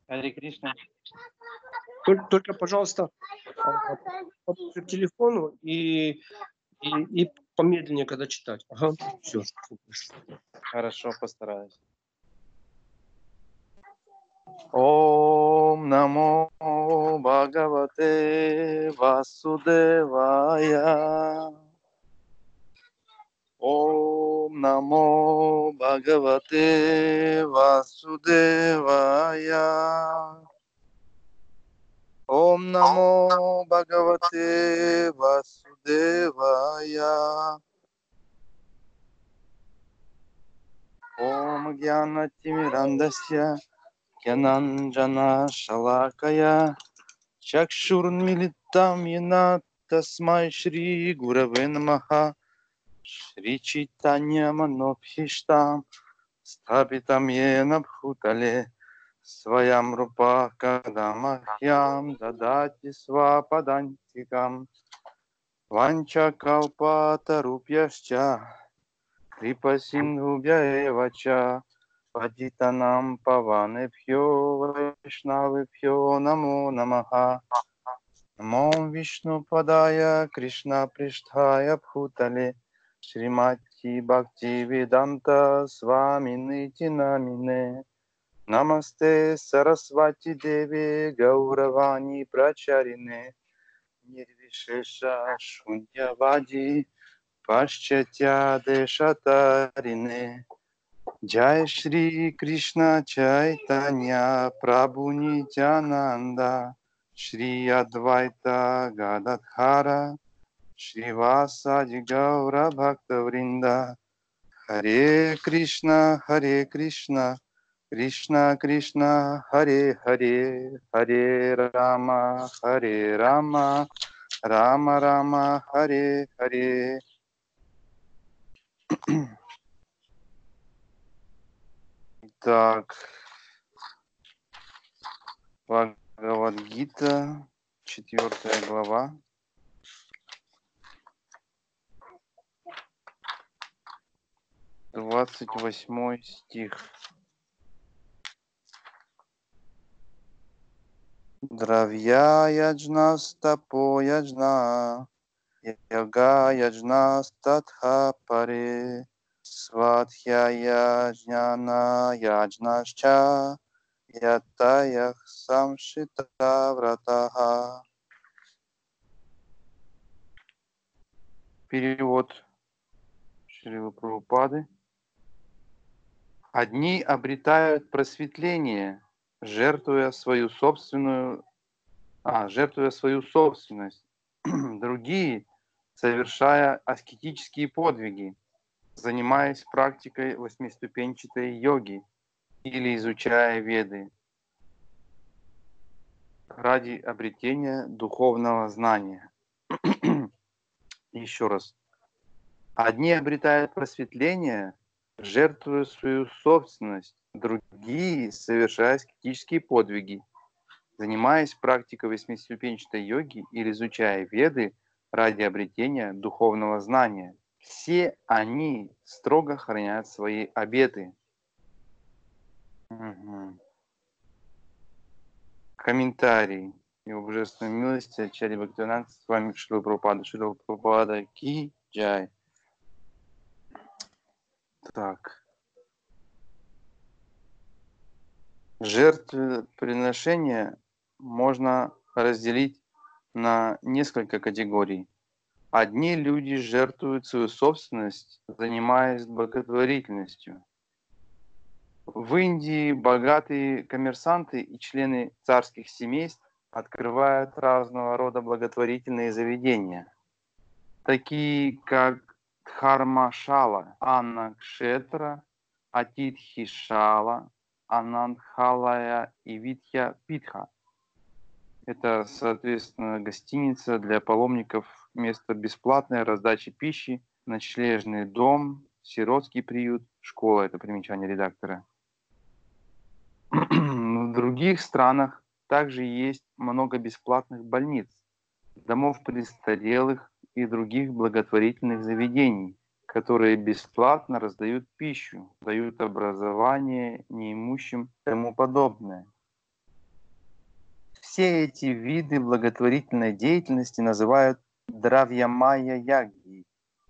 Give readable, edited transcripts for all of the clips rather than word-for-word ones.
Харе Кришна. Только, пожалуйста, поближе к телефону и помедленнее, когда читать. Ага, все. Хорошо, постараюсь. Ом намо Бхагавате Васудевая. Ом намо Бхагавате Васудевая. Ом намо Бхагавате Васудевая. Ом Гьянатимирандасья Гьянанджана Шалакая Чакшурмилитам Йена Тасмай Шри Гураве Намаха Шри Чайтанья Манобхиштам Стхапитам Йена Бхутале Своям Рупа Кадамахьям Дадати Свападантикам Ванча Калпата Рупьяшча Крипа Синдхубья Эвача Патитанам Паванебхьо Вайшнавебхьо Намо Намаха Намо Вишну Падая Кришна Приштхая Бхутале Шримати Бхакти Веданта Сваминити Намине Намасте Сарасвати Деви Гауравани Прачарине Нирвишеша Шуньявади Пашчатя Дешатарине Джай Шри Кришна Чайтанья Прабху Нитянанда Шри Адвайта Гададхара Шри Васади Гаура Бхакта Вринда Харе Кришна Кришна Кришна Харе Харе Харе Рама Рама Рама Харе Харе. Так, Бхагавад-гита, 4 глава. Двадцать 28 стих. Дравья яджна стапо яджна, яга яджна статха паре, сватхья яджняна яджнашча, ятаях самшита вратаха. Перевод Шрилы Прабхупады. Одни обретают просветление, жертвуя свою собственность, другие, совершая аскетические подвиги, занимаясь практикой восьмиступенчатой йоги или изучая веды ради обретения духовного знания. Еще раз. Одни обретают просветление, жертвуя свою собственность, другие, совершая аскетические подвиги, занимаясь практикой восьмиступенчатой йоги или изучая веды ради обретения духовного знания. Все они строго хранят свои обеты. Комментарий. Его божественной милости, Ачарья Бхактивинода, с вами Шрила Прабхупада. Шрила Прабхупада ки джай. Так. Жертвоприношение можно разделить на несколько категорий. Одни люди жертвуют свою собственность, занимаясь благотворительностью. В Индии богатые коммерсанты и члены царских семейств открывают разного рода благотворительные заведения, такие как Дхармашала, Аннакшетра, Атитхишала, Анандхалая и Витья Питха. Это, соответственно, гостиница для паломников, место бесплатной раздачи пищи, ночлежный дом, сиротский приют, школа. Это примечание редактора. В других странах также есть много бесплатных больниц, домов престарелых и других благотворительных заведений, которые бесплатно раздают пищу, дают образование неимущим и тому подобное. Все эти виды благотворительной деятельности называют дравьямая яги.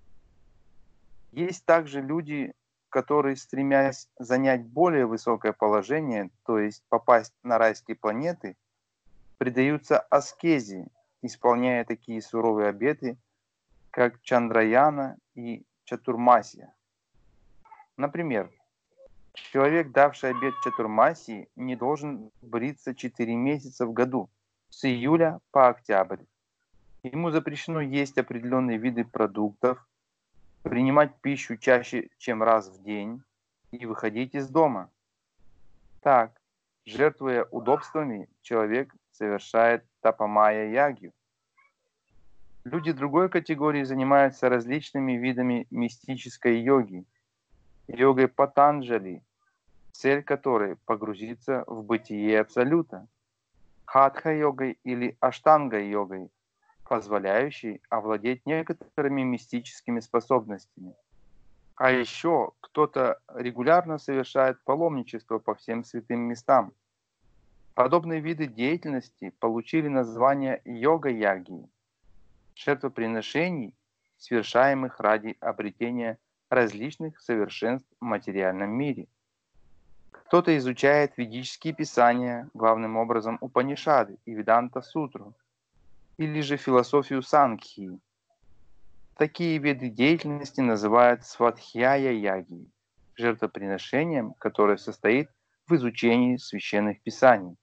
Есть также люди, которые, стремясь занять более высокое положение, то есть попасть на райские планеты, предаются аскезе, исполняя такие суровые обеты, как Чандраяна и Чатурмасия. Например, человек, давший обет Чатурмасии, не должен бриться 4 месяца в году, с июля по октябрь. Ему запрещено есть определенные виды продуктов, принимать пищу чаще, чем раз в день и выходить из дома. Так, жертвуя удобствами, человек совершает тапамая ягью. Люди другой категории занимаются различными видами мистической йоги, йогой Патанджали, цель которой погрузиться в бытие Абсолюта, хатха-йогой или аштанга-йогой, позволяющей овладеть некоторыми мистическими способностями. А еще кто-то регулярно совершает паломничество по всем святым местам. Подобные виды деятельности получили название йога-яги, жертвоприношений, совершаемых ради обретения различных совершенств в материальном мире. Кто-то изучает ведические писания, главным образом Упанишады и Веданта-сутру, или же философию Сангхи. Такие виды деятельности называют свадхьяя-яги, жертвоприношением, которое состоит в изучении священных писаний.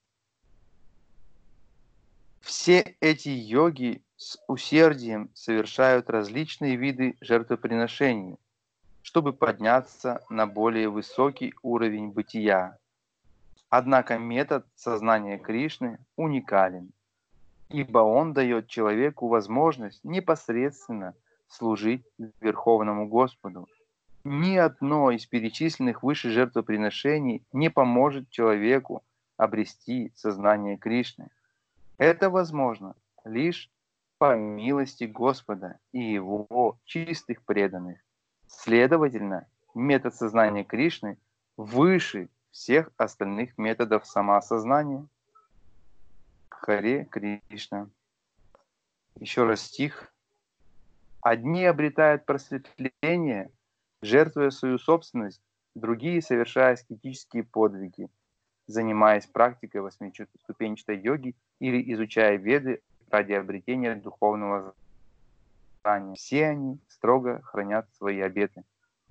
Все эти йоги с усердием совершают различные виды жертвоприношений, чтобы подняться на более высокий уровень бытия. Однако метод сознания Кришны уникален, ибо он дает человеку возможность непосредственно служить Верховному Господу. Ни одно из перечисленных выше жертвоприношений не поможет человеку обрести сознание Кришны. Это возможно лишь по милости Господа и Его чистых преданных. Следовательно, метод сознания Кришны выше всех остальных методов самоосознания. Харе Кришна. Еще раз стих. Одни обретают просветление, жертвуя свою собственность, другие совершая аскетические подвиги, занимаясь практикой восьмиступенчатой йоги или изучая веды ради обретения духовного знания. Все они строго хранят свои обеты.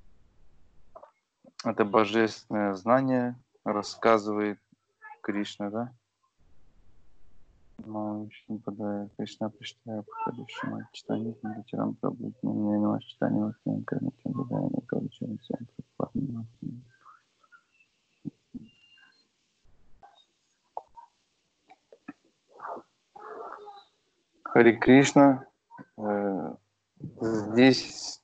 Это божественное знание рассказывает Кришна, да? Кришна приштая подходящему читанию медитирам пробудить на читание восьмым кармитам бедаями кавычем всем предпадным. Хари Кришна. Здесь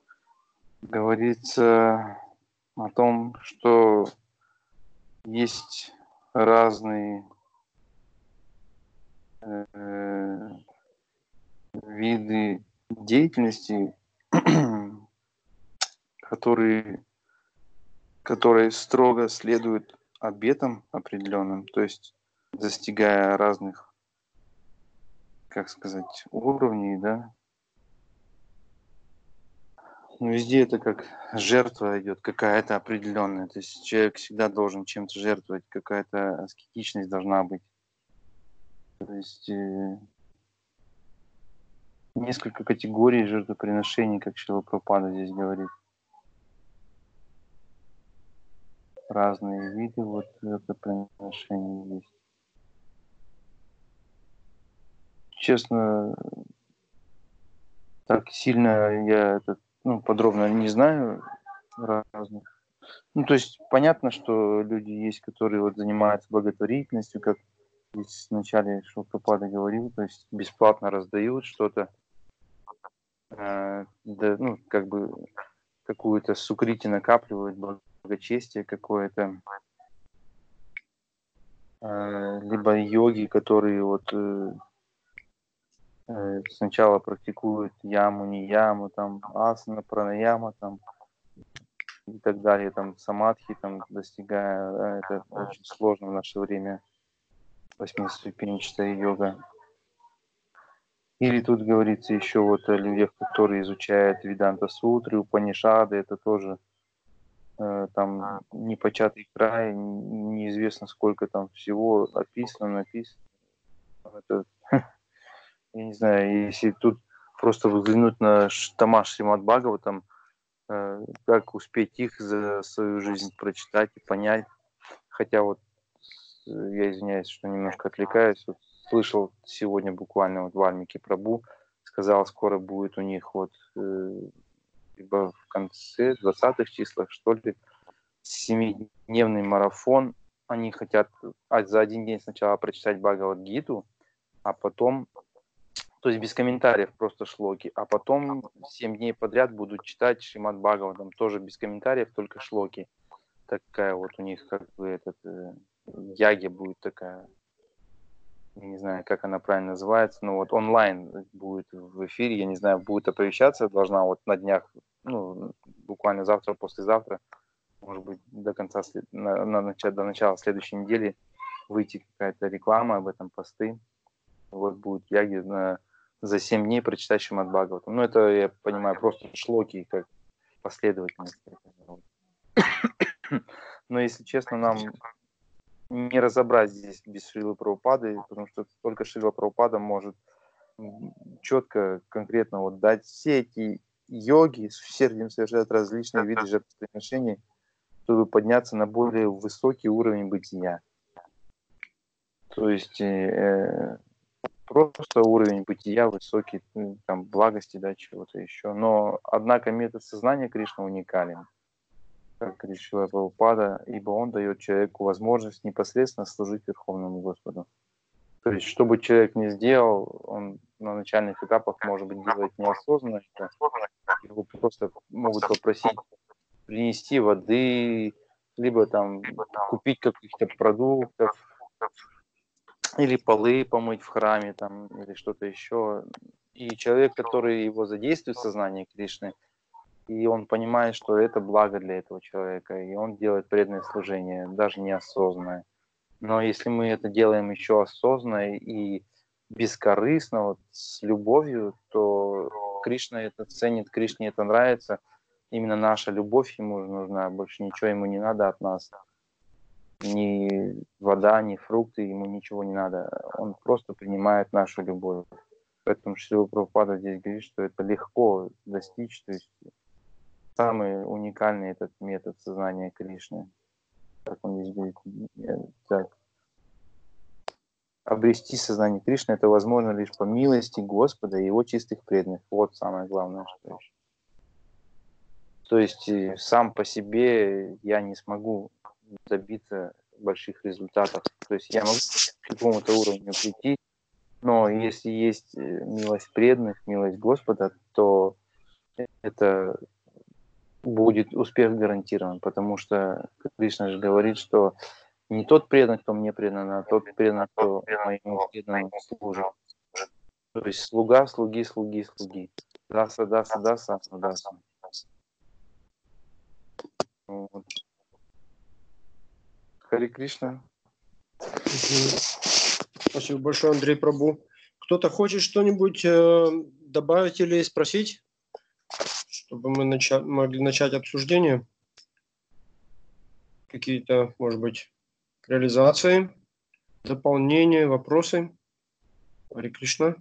говорится о том, что есть разные виды деятельности, которые строго следуют обетам определенным, то есть достигая разных, как сказать, уровней, да. Но везде это как жертва идет, какая-то определенная. То есть человек всегда должен чем-то жертвовать, какая-то аскетичность должна быть. То есть несколько категорий жертвоприношений, как Шрила Прабхупада здесь говорит. Разные виды вот жертвоприношений есть. Честно, так сильно я подробно не знаю разных. Ну, то есть понятно, что люди есть, которые вот занимаются благотворительностью, как здесь вначале Шрила Прабхупада говорил, то есть бесплатно раздают что-то, как бы какую-то сукрити накапливают, благочестие какое-то, либо йоги, которые вот сначала практикуют яму, не яму, там асана, пранаяма, там и так далее, там самадхи, там достигая, это очень сложно в наше время 8-ступенчатая йога. Или тут говорится еще вот о людях, которые изучают Веданта Сутры, Упанишады, это тоже там непочатый край, неизвестно сколько там всего написано. Это, я не знаю, если тут просто взглянуть на тома Шримад Бхагаватам, как успеть их за свою жизнь прочитать и понять. Хотя вот я извиняюсь, что немножко отвлекаюсь. Вот слышал сегодня буквально вот Вальмики Прабху сказал, скоро будет у них вот либо в конце 20-х числах, что ли, 7-дневный марафон. Они хотят за один день сначала прочитать Бхагавад-гиту, а потом, то есть без комментариев, просто шлоки, а потом 7 дней подряд будут читать Шримад Бхагаватам, тоже без комментариев, только шлоки. Такая вот у них как бы яги будет такая, я не знаю, как она правильно называется, но вот онлайн будет в эфире, я не знаю, будет оповещаться, должна вот на днях, ну, буквально завтра, послезавтра, может быть, до конца, до начала следующей недели выйти какая-то реклама об этом, посты. Вот будет яги за 7 дней прочитать Шримад Бхагаватам. Ну, это, я понимаю, просто шлоки, как последовательность. Но, если честно, нам не разобрать здесь без Шрилы Прабхупады, потому что только Шрила Прабхупада может четко, конкретно вот дать все эти йоги, с усердием совершают различные виды жертвоприношений, чтобы подняться на более высокий уровень бытия. То есть просто уровень бытия высокий, там, благости, да, чего-то еще. Но, однако, метод сознания Кришны уникален, как говорит Шрила Прабхупада, ибо он дает человеку возможность непосредственно служить Верховному Господу. То есть, что бы человек ни сделал, он на начальных этапах, может быть, делает неосознанно. Его просто могут попросить принести воды, либо там купить каких-то продуктов, или полы помыть в храме, там, или что-то еще. И человек, который его задействует в сознании Кришны, и он понимает, что это благо для этого человека, и он делает преданное служение, даже неосознанное. Но если мы это делаем еще осознанно и бескорыстно, вот, с любовью, то Кришна это ценит, Кришне это нравится. Именно наша любовь ему нужна, больше ничего ему не надо от нас. Ни вода, ни фрукты, ему ничего не надо. Он просто принимает нашу любовь. Поэтому Шрила Прабхупада здесь говорит, что это легко достичь. То есть самый уникальный этот метод сознания Кришны. Как он здесь говорит, так. Обрести сознание Кришны это возможно лишь по милости Господа и его чистых преданных. Вот самое главное, что еще. То есть сам по себе я не смогу добиться больших результатов. То есть я могу к какому-то уровню прийти, но если есть милость преданных, милость Господа, то это будет успех гарантирован, потому что Кришна же говорит, что не тот предан, кто мне предан, а тот предан, кто моему преданному служит. То есть слуга, слуги, слуги, слуги. Даса, даса, даса, даса. Вот. Хари Кришна. Спасибо большое, Андрей Прабу. Кто-то хочет что-нибудь добавить или спросить, чтобы мы могли начать обсуждение? Какие-то, может быть, реализации, дополнения, вопросы? Хари Кришна.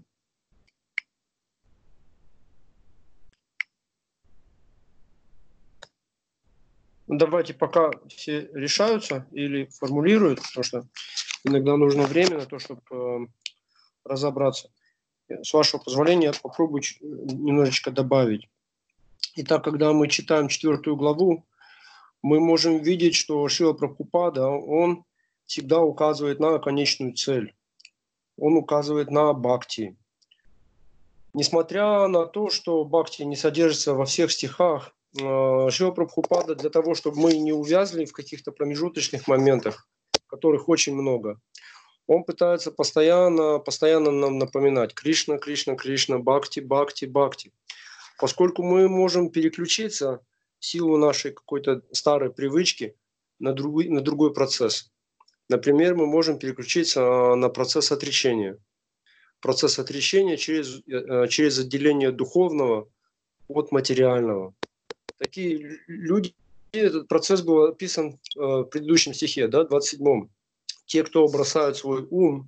Давайте пока все решаются или формулируют, потому что иногда нужно время на то, чтобы разобраться. С вашего позволения я попробую немножечко добавить. Итак, когда мы читаем 4 главу, мы можем видеть, что Шрила Прабхупада, он всегда указывает на конечную цель. Он указывает на бхакти. Несмотря на то, что бхакти не содержится во всех стихах, Шрила Прабхупада для того, чтобы мы не увязли в каких-то промежуточных моментах, которых очень много, он пытается постоянно нам напоминать Кришна, Кришна, Кришна, Бхакти, Бхакти, Бхакти. Поскольку мы можем переключиться в силу нашей какой-то старой привычки на другой процесс. Например, мы можем переключиться на процесс отречения. Процесс отречения через отделение духовного от материального. Такие люди, этот процесс был описан в предыдущем стихе, да, 27-м. Те, кто бросают свой ум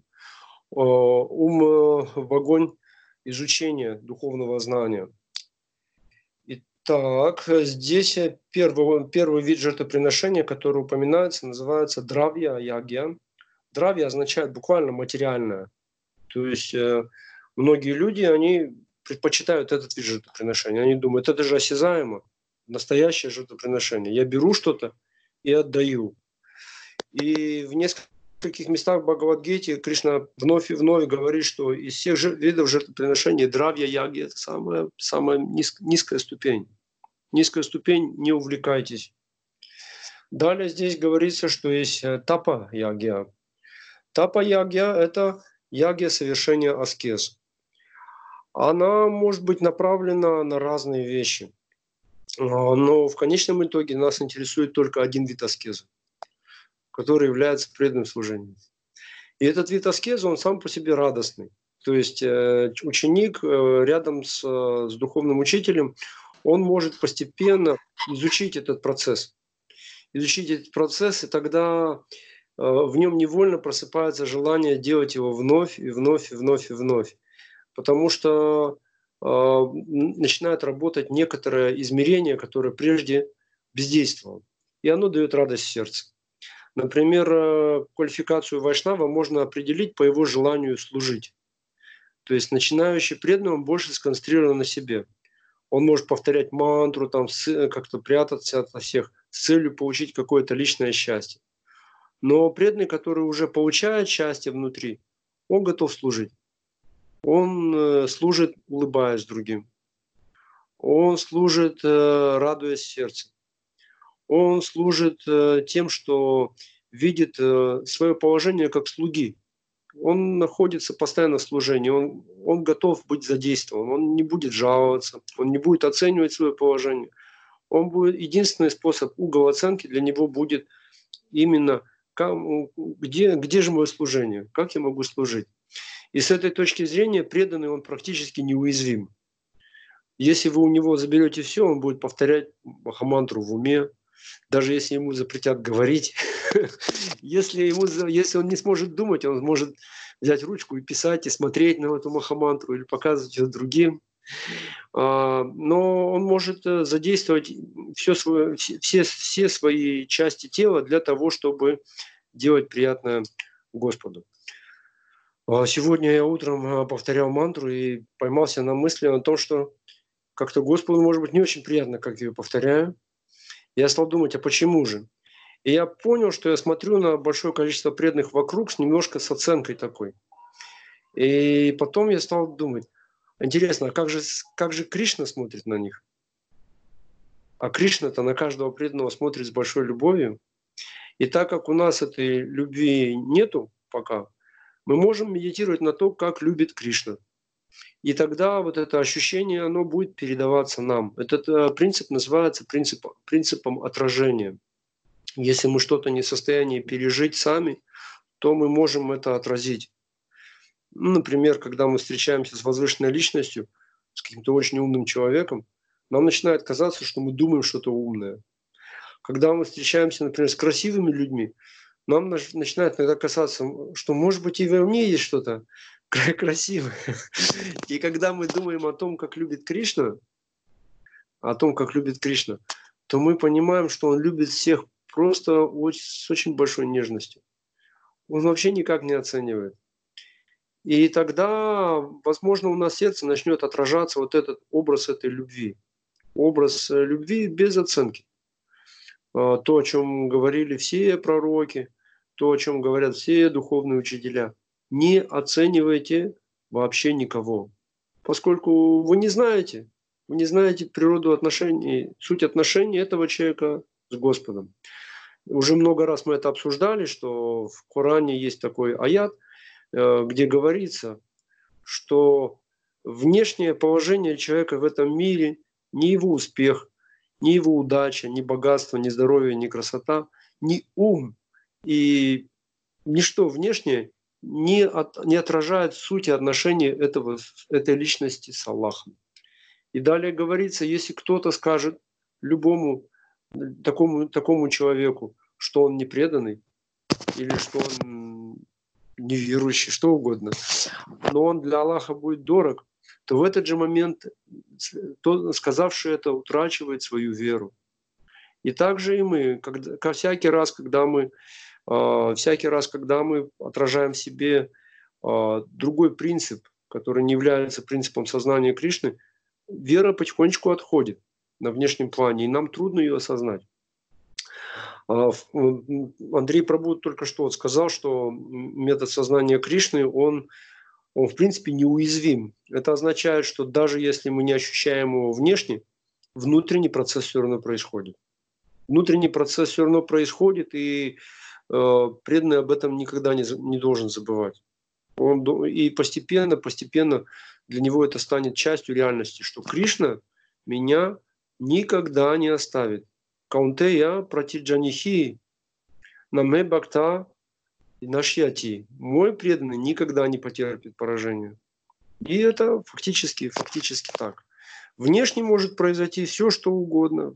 в огонь изучения духовного знания. Итак, здесь первый вид жертвоприношения, который упоминается, называется дравья ягья. Дравья означает буквально материальное. То есть многие люди, они предпочитают этот вид жертвоприношения. Они думают, это же осязаемо, настоящее жертвоприношение. Я беру что-то и отдаю. И в нескольких местах в Бхагавад-гите Кришна вновь и вновь говорит, что из всех видов жертвоприношений дравья яги – это самая низкая ступень. Низкая ступень, не увлекайтесь. Далее здесь говорится, что есть тапа-ягья. Тапа-ягья – это ягья совершения аскез. Она может быть направлена на разные вещи. Но в конечном итоге нас интересует только один вид аскезы, который является преданным служением. И этот вид аскезы, он сам по себе радостный. То есть ученик рядом с духовным учителем, он может постепенно изучить этот процесс. Изучить этот процесс, и тогда в нем невольно просыпается желание делать его вновь и вновь и вновь и вновь. Потому что начинает работать некоторое измерение, которое прежде бездействовало. И оно дает радость сердцу. Например, квалификацию вайшнава можно определить по его желанию служить. То есть начинающий преданный, он больше сконцентрирован на себе. Он может повторять мантру, там, как-то прятаться от всех с целью получить какое-то личное счастье. Но преданный, который уже получает счастье внутри, он готов служить. Он служит, улыбаясь другим. Он служит, радуясь сердцем. Он служит тем, что видит свое положение как слуги. Он находится постоянно в служении, он готов быть задействован, он не будет жаловаться, он не будет оценивать свое положение. Единственный способ, угол оценки для него будет именно где же мое служение, как я могу служить. И с этой точки зрения преданный, он практически неуязвим. Если вы у него заберете все, он будет повторять махамантру в уме, даже если ему запретят говорить. Если он не сможет думать, он может взять ручку и писать, и смотреть на эту махамантру, или показывать ее другим. Но он может задействовать все свои части тела для того, чтобы делать приятное Господу. Сегодня я утром повторял мантру и поймался на мысли о том, что как-то Господу, может быть, не очень приятно, как я ее повторяю. Я стал думать, а почему же? И я понял, что я смотрю на большое количество преданных вокруг немножко с оценкой такой. И потом я стал думать, интересно, а как же Кришна смотрит на них? А Кришна-то на каждого преданного смотрит с большой любовью. И так как у нас этой любви нету пока, мы можем медитировать на то, как любит Кришна. И тогда вот это ощущение, оно будет передаваться нам. Этот принцип называется принципом отражения. Если мы что-то не в состоянии пережить сами, то мы можем это отразить. Например, когда мы встречаемся с возвышенной личностью, с каким-то очень умным человеком, нам начинает казаться, что мы думаем что-то умное. Когда мы встречаемся, например, с красивыми людьми, нам начинает иногда казаться, что, может быть, и во мне есть что-то красивое. И когда мы думаем о том, как любит Кришна, то мы понимаем, что он любит всех просто с очень большой нежностью. Он вообще никак не оценивает. И тогда, возможно, у нас в сердце начнет отражаться вот этот образ этой любви. Образ любви без оценки. То, о чем говорили все пророки, то, о чем говорят все духовные учителя. Не оценивайте вообще никого. Поскольку вы не знаете природу отношений, суть отношений этого человека с Господом. Уже много раз мы это обсуждали, что в Коране есть такой аят, где говорится, что внешнее положение человека в этом мире, ни его успех, ни его удача, ни богатство, ни здоровье, ни красота, ни ум и ничто внешнее не отражает сути отношения этой личности с Аллахом. И далее говорится, если кто-то скажет любому такому человеку, что он не преданный, или что он неверующий, что угодно, но он для Аллаха будет дорог, то в этот же момент тот, сказавший это, утрачивает свою веру. И также и мы, всякий раз, когда мы отражаем в себе другой принцип, который не является принципом сознания Кришны, вера потихонечку отходит на внешнем плане, и нам трудно ее осознать. Андрей Прабhu только что сказал, что метод сознания Кришны, он в принципе неуязвим. Это означает, что даже если мы не ощущаем его внешне, внутренний процесс все равно происходит. Внутренний процесс все равно происходит, и преданный об этом никогда не должен забывать. И постепенно для него это станет частью реальности, что Кришна меня никогда не оставит. Каунтея пратиджанихи наме бхакта нашьяти. Мой преданный никогда не потерпит поражения. И это фактически так. Внешне может произойти все, что угодно.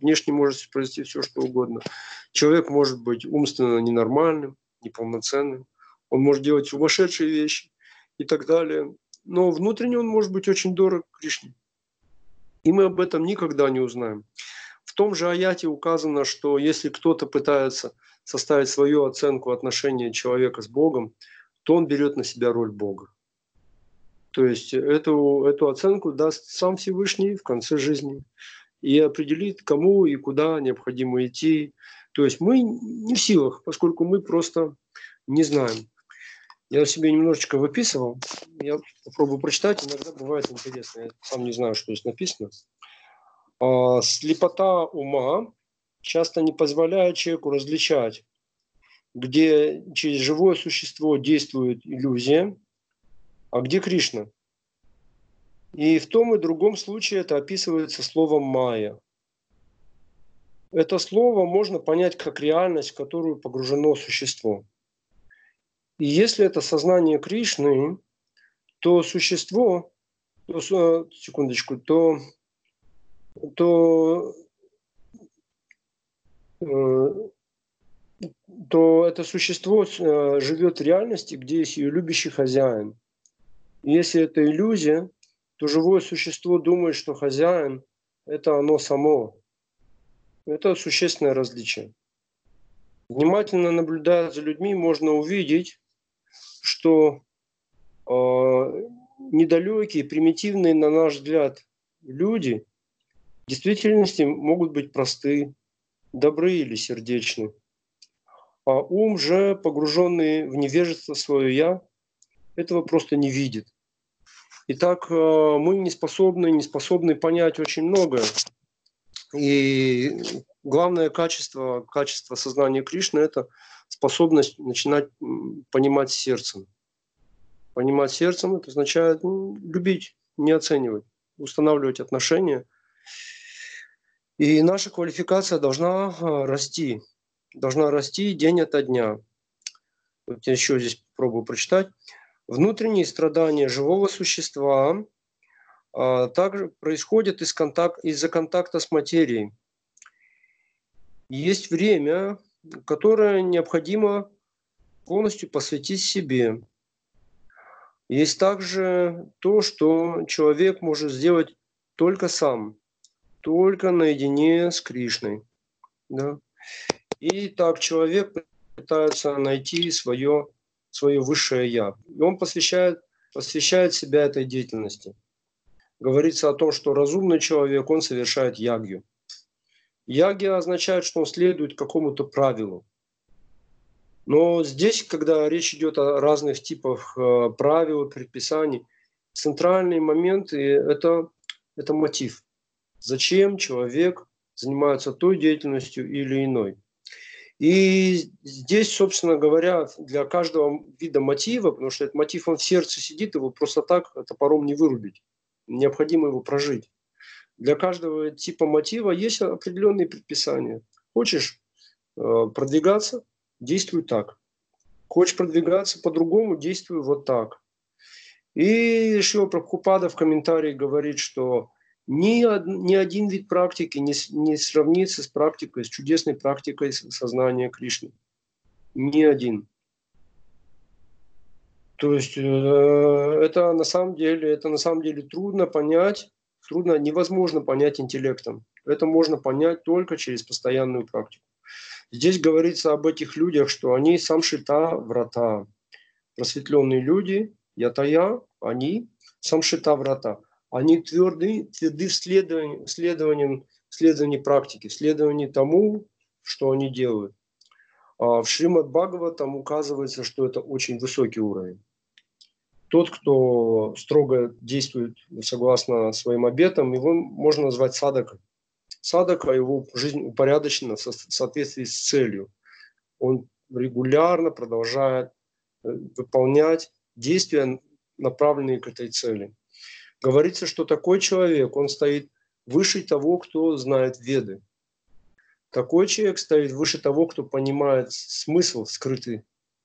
Человек может быть умственно ненормальным, неполноценным. Он может делать сумасшедшие вещи и так далее. Но внутренне он может быть очень дорог Кришне. И мы об этом никогда не узнаем. В том же аяте указано, что если кто-то пытается составить свою оценку отношения человека с Богом, то он берет на себя роль Бога. То есть эту оценку даст сам Всевышний в конце жизни и определит, кому и куда необходимо идти. То есть мы не в силах, поскольку мы просто не знаем. Я себе немножечко выписывал, я попробую прочитать, иногда бывает интересно, я сам не знаю, что здесь написано. Слепота ума часто не позволяет человеку различать, где через живое существо действует иллюзия, а где Кришна. И в том и другом случае это описывается словом «майя». Это слово можно понять как реальность, в которую погружено существо. И если это сознание Кришны, то существо, то это существо живет в реальности, где есть ее любящий хозяин. И если это иллюзия, то живое существо думает, что хозяин – это оно само. Это существенное различие. Внимательно наблюдая за людьми, можно увидеть, что недалекие, примитивные, на наш взгляд, люди в действительности могут быть просты, добры или сердечны. А ум же, погруженный в невежество свое «я», этого просто не видит. Итак, мы не способны понять очень многое. И главное качество сознания Кришны – это способность начинать понимать сердцем. Понимать сердцем – это означает любить, не оценивать, устанавливать отношения. И наша квалификация должна расти день ото дня. Вот я еще здесь пробую прочитать. Внутренние страдания живого существа также происходят из-за контакта с материей. Есть время, которое необходимо полностью посвятить себе. Есть также то, что человек может сделать только сам, только наедине с Кришной. Да? И так человек пытается найти свое высшее «я». И он посвящает себя этой деятельности. Говорится о том, что разумный человек, он совершает ягью. Ягья означает, что он следует какому-то правилу. Но здесь, когда речь идет о разных типах правил, предписаний, центральный момент – это мотив. Зачем человек занимается той деятельностью или иной. И здесь, собственно говоря, для каждого вида мотива, потому что этот мотив, он в сердце сидит, его просто так топором не вырубить. Необходимо его прожить. Для каждого типа мотива есть определенные предписания. Хочешь продвигаться – действуй так. Хочешь продвигаться по-другому, действуй вот так. И Шрила Прабхупада в комментарии говорит, что ни один вид практики не сравнится с практикой, с чудесной практикой сознания Кришны. Ни один. То есть это на самом деле трудно понять, невозможно понять интеллектом. Это можно понять только через постоянную практику. Здесь говорится об этих людях, что они самшита врата. Просветленные люди, ятая, они самшита врата. Они тверды в следовании практики, в следовании тому, что они делают. А в Шримад Бхагаватам указывается, что это очень высокий уровень. Тот, кто строго действует согласно своим обетам, его можно назвать садакой. Садака, его жизнь упорядочена в соответствии с целью. Он регулярно продолжает выполнять действия, направленные к этой цели. Говорится, что такой человек, он стоит выше того, кто знает Веды. Такой человек стоит выше того, кто понимает смысл, скрытый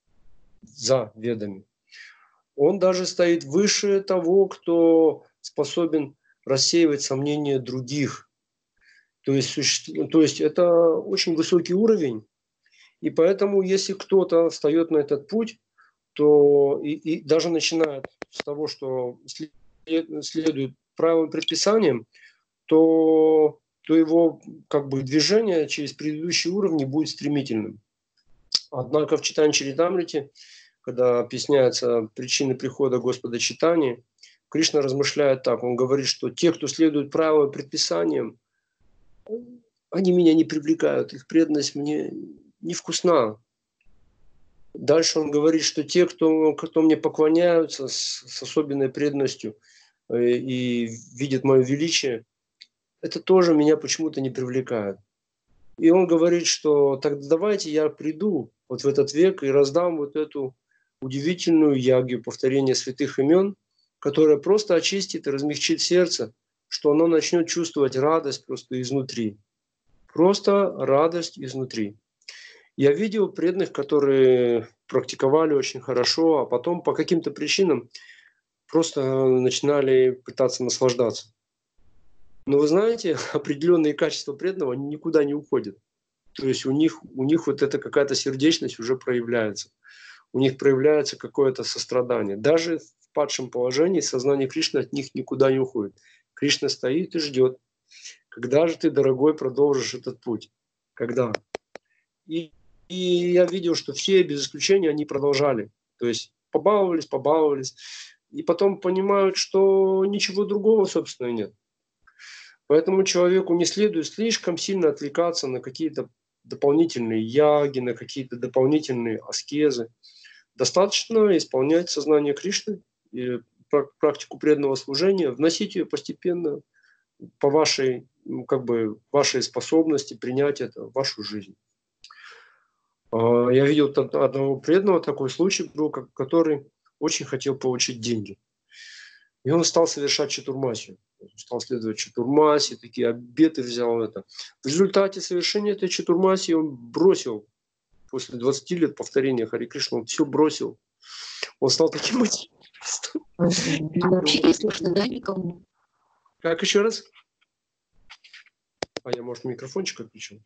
за Ведами. Он даже стоит выше того, кто способен рассеивать сомнения других. То есть это очень высокий уровень. И поэтому, если кто-то встает на этот путь, то и даже начинает с того, что следует правилам предписаниям, то его как бы движение через предыдущие уровни будет стремительным. Однако в Чайтанья Чаритамрите, когда объясняются причины прихода Господа Чайтаньи, Кришна размышляет так. Он говорит, что те, кто следует правилам и предписаниям, они меня не привлекают, их преданность мне невкусна. Дальше он говорит, что те, кто мне поклоняются с особенной преданностью и видят мое величие, это тоже меня почему-то не привлекает. И он говорит, что тогда давайте я приду вот в этот век и раздам вот эту удивительную ягью повторения святых имен, которая просто очистит и размягчит сердце, что оно начнет чувствовать радость просто изнутри. Просто радость изнутри. Я видел преданных, которые практиковали очень хорошо, а потом по каким-то причинам просто начинали пытаться наслаждаться. Но вы знаете, определенные качества преданного никуда не уходят. То есть у них вот эта какая-то сердечность уже проявляется. У них проявляется какое-то сострадание. Даже в падшем положении сознание Кришны от них никуда не уходит. Кришна стоит и ждет. Когда же ты, дорогой, продолжишь этот путь? Когда? И я видел, что все, без исключения, они продолжали. То есть побаловались. И потом понимают, что ничего другого, собственно, нет. Поэтому человеку не следует слишком сильно отвлекаться на какие-то дополнительные яги, на какие-то дополнительные аскезы. Достаточно исполнять сознание Кришны и практику преданного служения, вносить ее постепенно по вашей способности принять это в вашу жизнь. Я видел одного преданного, такой случай был, который очень хотел получить деньги. И он стал совершать чатурмасию. Стал следовать чатурмасии, такие обеты взял это. В результате совершения этой чатурмасии он бросил, после 20 лет повторения Хари Кришны, он все бросил. Он стал таким материалистом. Вообще не слышно, да, никому? Как еще раз? Я, может, микрофончик отключил?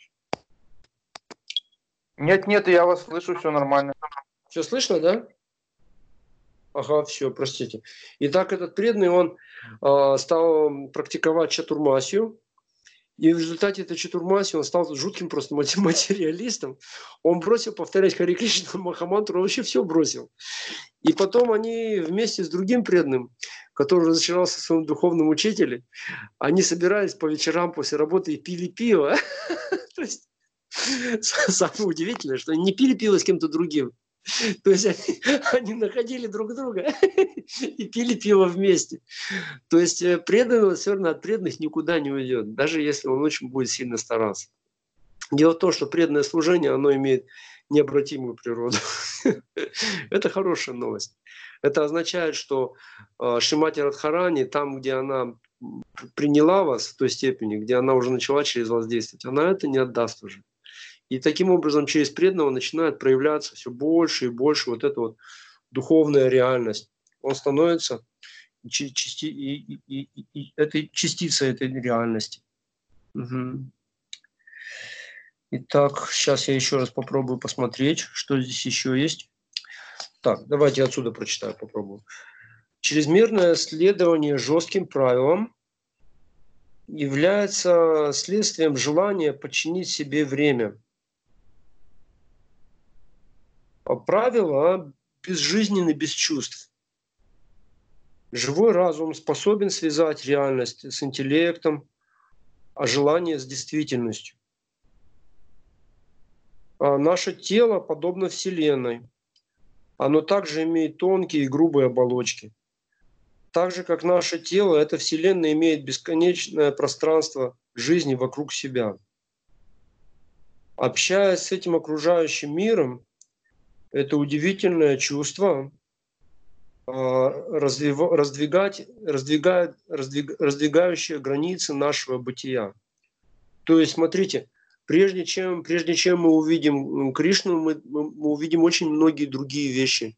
Нет, я вас слышу, все нормально. Все слышно, да? Ага, все, простите. Итак, этот преданный, он стал практиковать чатурмасию. И в результате этой чатурмасии он стал жутким просто материалистом. Он бросил повторять Хари Кришна Махамантру, вообще все бросил. И потом они вместе с другим преданным, который разочаровался в своем духовном учителе, они собирались по вечерам после работы и пили пиво. То есть самое удивительное, что они не пили пиво с кем-то другим. То есть они находили друг друга и пили пиво вместе. То есть преданный все равно от преданных никуда не уйдет, даже если он очень будет сильно стараться. Дело в том, что преданное служение, оно имеет необратимую природу. Это хорошая новость. Это означает, что Шримати Радхарани, там, где она приняла вас в той степени, где она уже начала через вас действовать, она это не отдаст уже. И таким образом через преданного начинает проявляться все больше и больше вот эта вот духовная реальность. Он становится этой частицей этой реальности. Угу. Итак, сейчас я еще раз попробую посмотреть, что здесь еще есть. Так, давайте отсюда прочитаю, попробую. Чрезмерное следование жестким правилам является следствием желания подчинить себе время. А правила безжизненны без чувств. Живой разум способен связать реальность с интеллектом, а желание с действительностью. А наше тело подобно Вселенной. Оно также имеет тонкие и грубые оболочки. Так же, как наше тело, эта Вселенная имеет бесконечное пространство жизни вокруг себя. Общаясь с этим окружающим миром, это удивительное чувство раздвигающее границы нашего бытия. То есть, смотрите, прежде чем мы увидим Кришну, мы увидим очень многие другие вещи.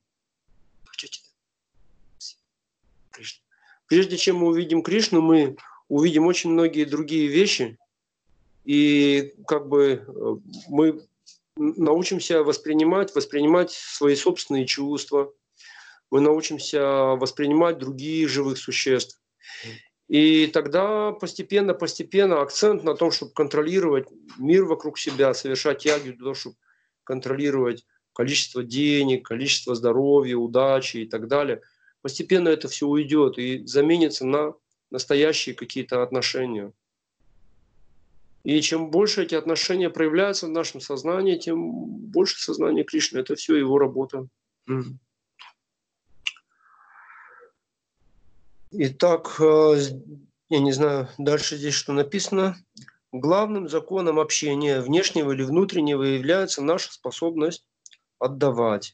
Прежде чем мы увидим Кришну, мы увидим очень многие другие вещи, и как бы мы научимся воспринимать свои собственные чувства, мы научимся воспринимать других живых существ. И тогда постепенно акцент на том, чтобы контролировать мир вокруг себя, совершать ягью для того, чтобы контролировать количество денег, количество здоровья, удачи и так далее, постепенно это все уйдет и заменится на настоящие какие-то отношения. И чем больше эти отношения проявляются в нашем сознании, тем больше сознание Кришны. Это все его работа. Итак, я не знаю, дальше здесь что написано. Главным законом общения, внешнего или внутреннего, является наша способность отдавать.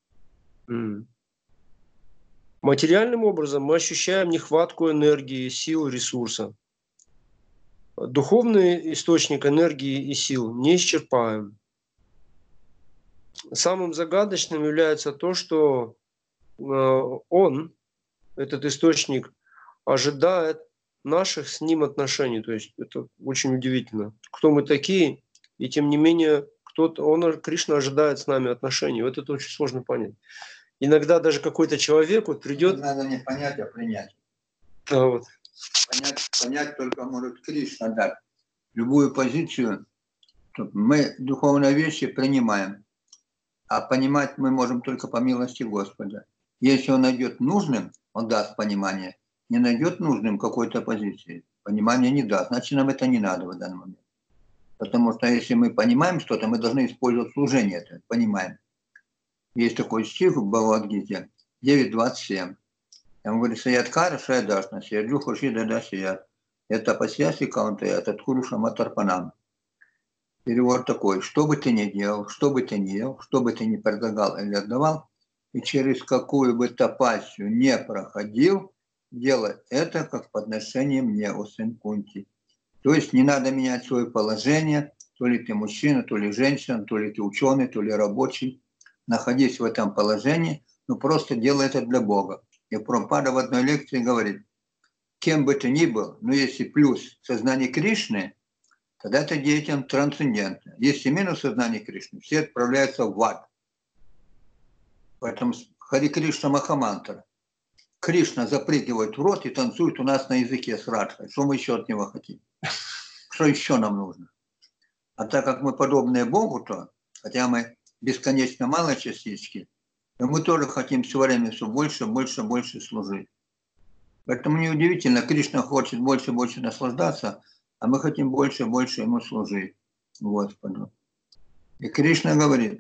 Материальным образом мы ощущаем нехватку энергии, сил, ресурса. Духовный источник энергии и сил не исчерпаем. Самым загадочным является то, что он, этот источник, ожидает наших с ним отношений. То есть это очень удивительно. Кто мы такие, и тем не менее Кришна ожидает с нами отношений. Вот это очень сложно понять. Иногда даже какой-то человек вот придет... Надо не понять, а принять. Вот. Понять только может Кришна дать. Любую позицию мы духовные вещи принимаем, а понимать мы можем только по милости Господа. Если Он найдет нужным, Он даст понимание. Не найдет нужным какой-то позиции, понимания не даст. Значит, нам это не надо в данный момент. Потому что если мы понимаем что-то, мы должны использовать служение это, понимаем. Есть такой стих в Бхагавад-гите 9.27. Там говорит, Саяткара Шаядашна, Саяджу Хуршида Дасият. Это пасьяси каунты, это Ткуруша Матарпанам. Перевод такой, что бы ты ни делал, что бы ты ни ел, что бы ты ни предлагал или отдавал, и через какую бы тапасию не проходил, делай это как подношение мне, о сын Кунти. То есть не надо менять свое положение, то ли ты мужчина, то ли женщина, то ли ты ученый, то ли рабочий. Находись в этом положении, но просто делай это для Бога. И Прабхупада в одной лекции говорит, кем бы ты ни был, но если плюс сознание Кришны, тогда это деятель трансцендентно. Если минус сознание Кришны, все отправляются в ад. Поэтому Хари Кришна Махамантра. Кришна запрыгивает в рот и танцует у нас на языке с Радхой. Что мы еще от него хотим? Что еще нам нужно? А так как мы подобные Богу, то, хотя мы бесконечно малые частички, то мы тоже хотим все время все больше, больше, больше служить. Поэтому неудивительно, Кришна хочет больше, больше наслаждаться, а мы хотим больше, больше ему служить Господу. И Кришна говорит,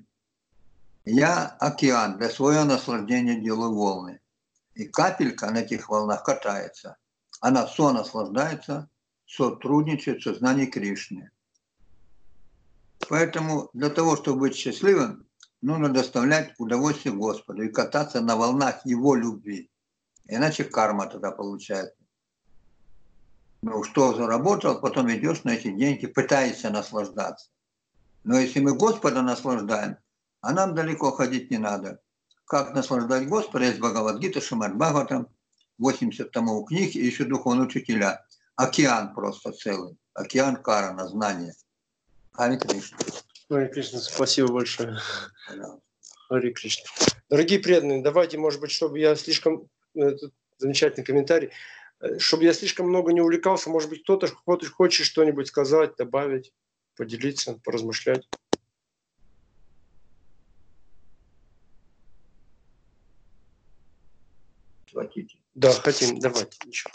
я океан, для своего наслаждения делаю волны. И капелька на этих волнах катается. Она сонаслаждается, сотрудничает в сознании Кришны. Поэтому для того, чтобы быть счастливым, нужно доставлять удовольствие Господу и кататься на волнах Его любви. Иначе карма тогда получается. Ну, что заработал, потом идешь на эти деньги, пытаешься наслаждаться. Но если мы Господа наслаждаем, а нам далеко ходить не надо. Как наслаждать Господа? Есть Бхагавад-гита, Шримад Бхагаватам, 80 томов книг и еще духовные учителя. Океан просто целый. Океан карана, знания. Харе Кришна. Харе Кришна, спасибо большое. Да. Харе Кришна. Дорогие преданные, давайте, может быть, чтобы я слишком... Этот замечательный комментарий. Чтобы я слишком много не увлекался, может быть, кто-то хочет что-нибудь сказать, добавить, поделиться, поразмышлять. Хотите. Да, хотим, давайте. Еще.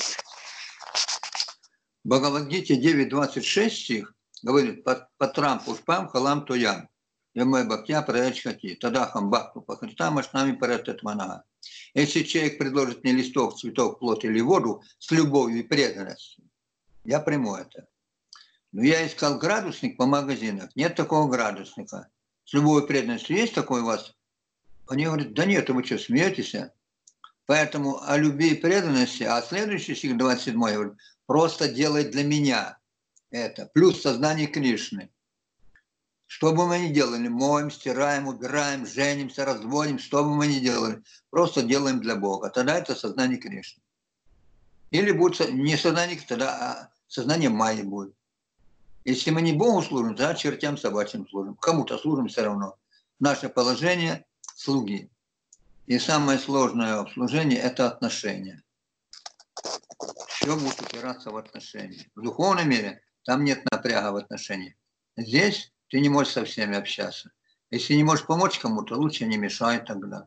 В Бхагавад-гите 9.26 стих говорит: «Патрам пушпам халам туям, ямэ бхактя праячхати, тадахам бхакту пахристам ашнами парататмана». Если человек предложит мне листок, цветок, плод или воду с любовью и преданностью, я приму это. Но я искал градусник по магазинам, нет такого градусника. С любовью и преданностью есть такой у вас? Они говорят: да нет, вы что, смеетесь? Поэтому о любви и преданности, а следующий стих 27 говорит: просто делай для меня это. Плюс сознание Кришны. Что бы мы ни делали, моем, стираем, убираем, женимся, разводим, что бы мы ни делали, просто делаем для Бога. Тогда это сознание Кришны. Или будет не сознание, тогда сознание Майи будет. Если мы не Богу служим, тогда чертям собачьим служим. Кому-то служим все равно. Наше положение – слуги. И самое сложное в служении – это отношения. Все будет упираться в отношения. В духовном мире там нет напряга в отношениях. Здесь ты не можешь со всеми общаться. Если не можешь помочь кому-то, лучше не мешай тогда.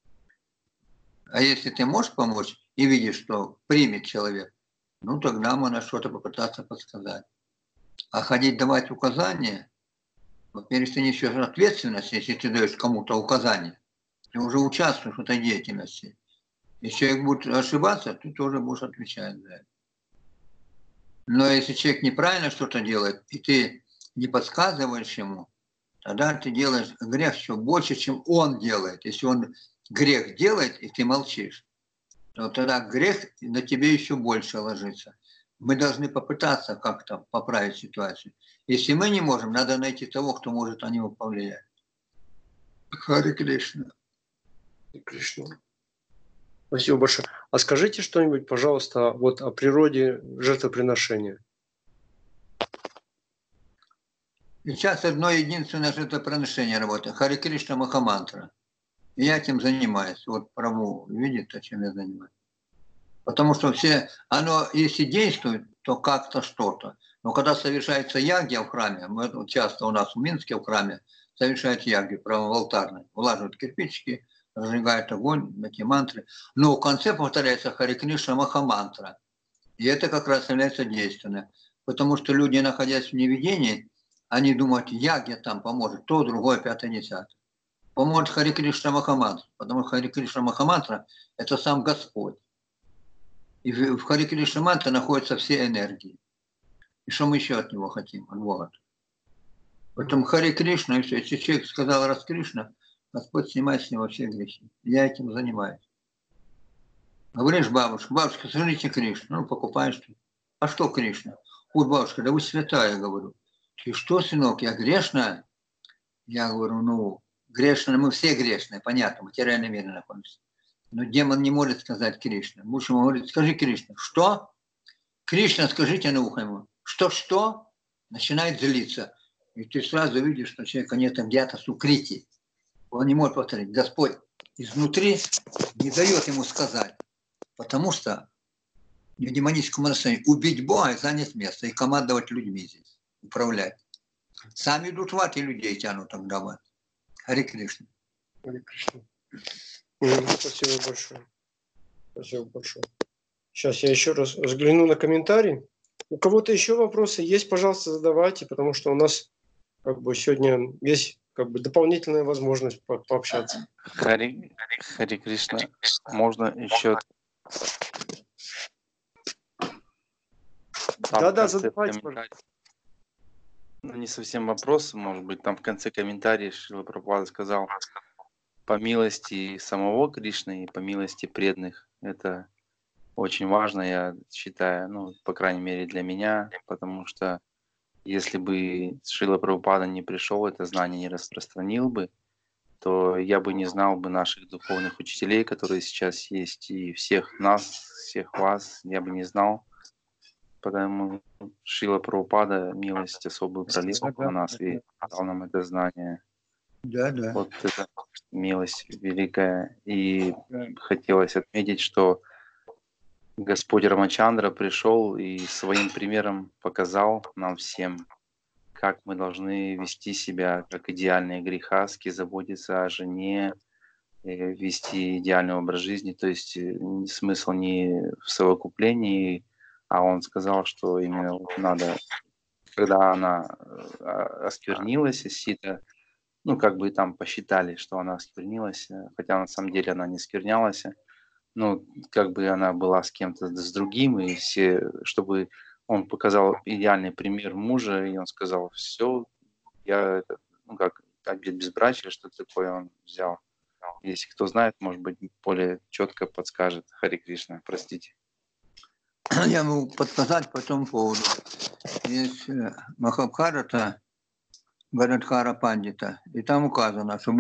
А если ты можешь помочь и видишь, что примет человек, ну тогда можно что-то попытаться подсказать. А ходить давать указания, во-первых, ты несешь ответственность, если ты даешь кому-то указания. Ты уже участвуешь в этой деятельности. Если человек будет ошибаться, ты тоже будешь отвечать за это. Но если человек неправильно что-то делает, и ты не подсказываешь ему, тогда ты делаешь грех еще больше, чем он делает. Если он грех делает, и ты молчишь, то тогда грех на тебе еще больше ложится. Мы должны попытаться как-то поправить ситуацию. Если мы не можем, надо найти того, кто может на него повлиять. Харе Кришна. Кришна. Спасибо большое. А скажите что-нибудь, пожалуйста, вот о природе жертвоприношения. Сейчас одно единственное жертвоприношение работает. Харе Кришна Махамантра. И я этим занимаюсь. Вот Прабху видит, чем я занимаюсь. Потому что все, оно если действует, то как-то что-то. Но когда совершается ягья в храме, мы часто у нас в Минске в храме совершают ягьи, прямо в алтарной, влаживают кирпичики, разжигают огонь, эти мантры. Но в конце повторяется Харе Кришна Махамантра. И это как раз является действенным. Потому что люди, находясь в неведении, они думают, ягья там поможет, то, другое, пятое, десятое. Поможет Харе Кришна Махамантра. Потому что Харе Кришна Махамантра – это сам Господь. И в Харе Кришна мантре находятся все энергии. И что мы еще от него хотим, от Бога? Поэтому Харе Кришна, и все. Если человек сказал раз Кришна, Господь снимает с него все грехи. Я этим занимаюсь. Говоришь бабушка, бабушка, скажите Кришна. Ну, покупаешь ты. А что Кришна? Ой, бабушка, да вы святая, говорю. Ты что, сынок, я грешная? Я говорю, ну, грешная, мы все грешные, понятно, в материальном мире находимся. Но демон не может сказать Кришна. Муж ему говорит: скажи Кришна. Что? Кришна, скажите на ухо ему. Что? Начинает злиться. И ты сразу видишь, что человека нет где-то сукрити. Он не может повторить. Господь изнутри не дает ему сказать. Потому что в демоническом отношении убить Бога и занять место. И командовать людьми здесь. Управлять. Сами идут в ад, и людей тянут тогда в ад. Харе Кришна. Харе Кришна. Спасибо большое. Спасибо большое. Сейчас я еще раз взгляну на комментарий. У кого-то еще вопросы есть, пожалуйста, задавайте, потому что у нас как бы сегодня есть как бы дополнительная возможность пообщаться. Харе Кришна. Можно еще... Да, задавайте, пожалуйста. Ну, не совсем вопрос, может быть, там в конце комментария Шрила Прабхупада сказал: по милости самого Кришны и по милости преданных. Это очень важно, я считаю, ну, по крайней мере, для меня, потому что Если бы Шрила Прабхупада не пришел, это знание не распространил бы, то я бы не знал бы наших духовных учителей, которые сейчас есть, и всех нас, всех вас, я бы не знал. Потому Шрила Прабхупада милость особую пролил на нас и дал нам это знание. Да, да. Вот это милость великая. И хотелось отметить, что Господь Рамачандра пришел и своим примером показал нам всем, как мы должны вести себя, как идеальные грехаски, заботиться о жене, вести идеальный образ жизни. То есть смысл не в совокуплении, а он сказал, что именно вот надо, когда она осквернилась, Сита, ну, как бы там посчитали, что она осквернилась, хотя на самом деле она не осквернялась. Ну, как бы она была с кем-то, с другим, и все, чтобы он показал идеальный пример мужа, и он сказал, все, я, ну, как обет безбрачия, что-то такое он взял. Если кто знает, может быть, более четко подскажет. Хари Кришна, простите. Я могу подсказать по этому поводу. Есть Махабхарата, Гададхара Пандита, и там указано, что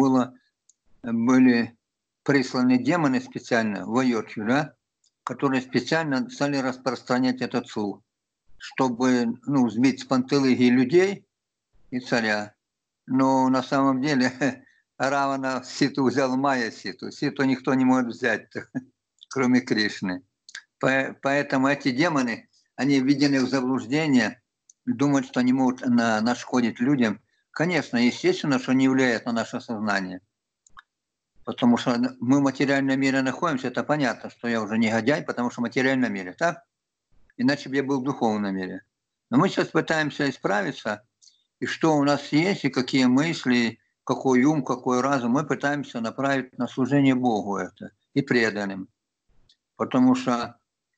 были присланы демоны специально в Айодхью, да, которые специально стали распространять этот слух, чтобы сбить с панталыги людей и царя. Но на самом деле Равана Ситу взял Майя Ситу. Ситу никто не может взять, кроме Кришны. Поэтому эти демоны, они введены в заблуждение, думают, что они могут нашкодить людям. Конечно, естественно, что не влияет на наше сознание. Потому что мы в материальном мире находимся, это понятно, что я уже негодяй, потому что в материальном мире, так? Иначе бы я был в духовном мире. Но мы сейчас пытаемся исправиться, и что у нас есть, и какие мысли, какой ум, какой разум, мы пытаемся направить на служение Богу это, и преданным. Потому что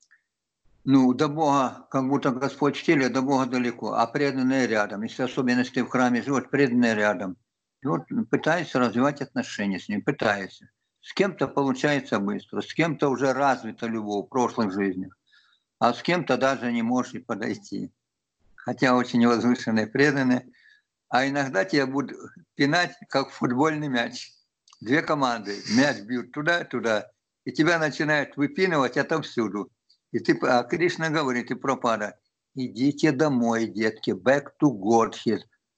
до Бога, как будто Господь в теле, до Бога далеко, а преданные рядом. Если особенно если ты в храме живешь, преданные рядом. И вот пытаюсь развивать отношения с ним, пытаюсь. С кем-то получается быстро, с кем-то уже развита любовь в прошлых жизнях, а с кем-то даже не можешь и подойти. Хотя очень возвышенные, преданные. А иногда тебя будут пинать, как футбольный мяч. Две команды, мяч бьют туда-туда, и тебя начинают выпинывать отовсюду. А Кришна говорит, и Прабхупада, идите домой, детки, back to Godhead.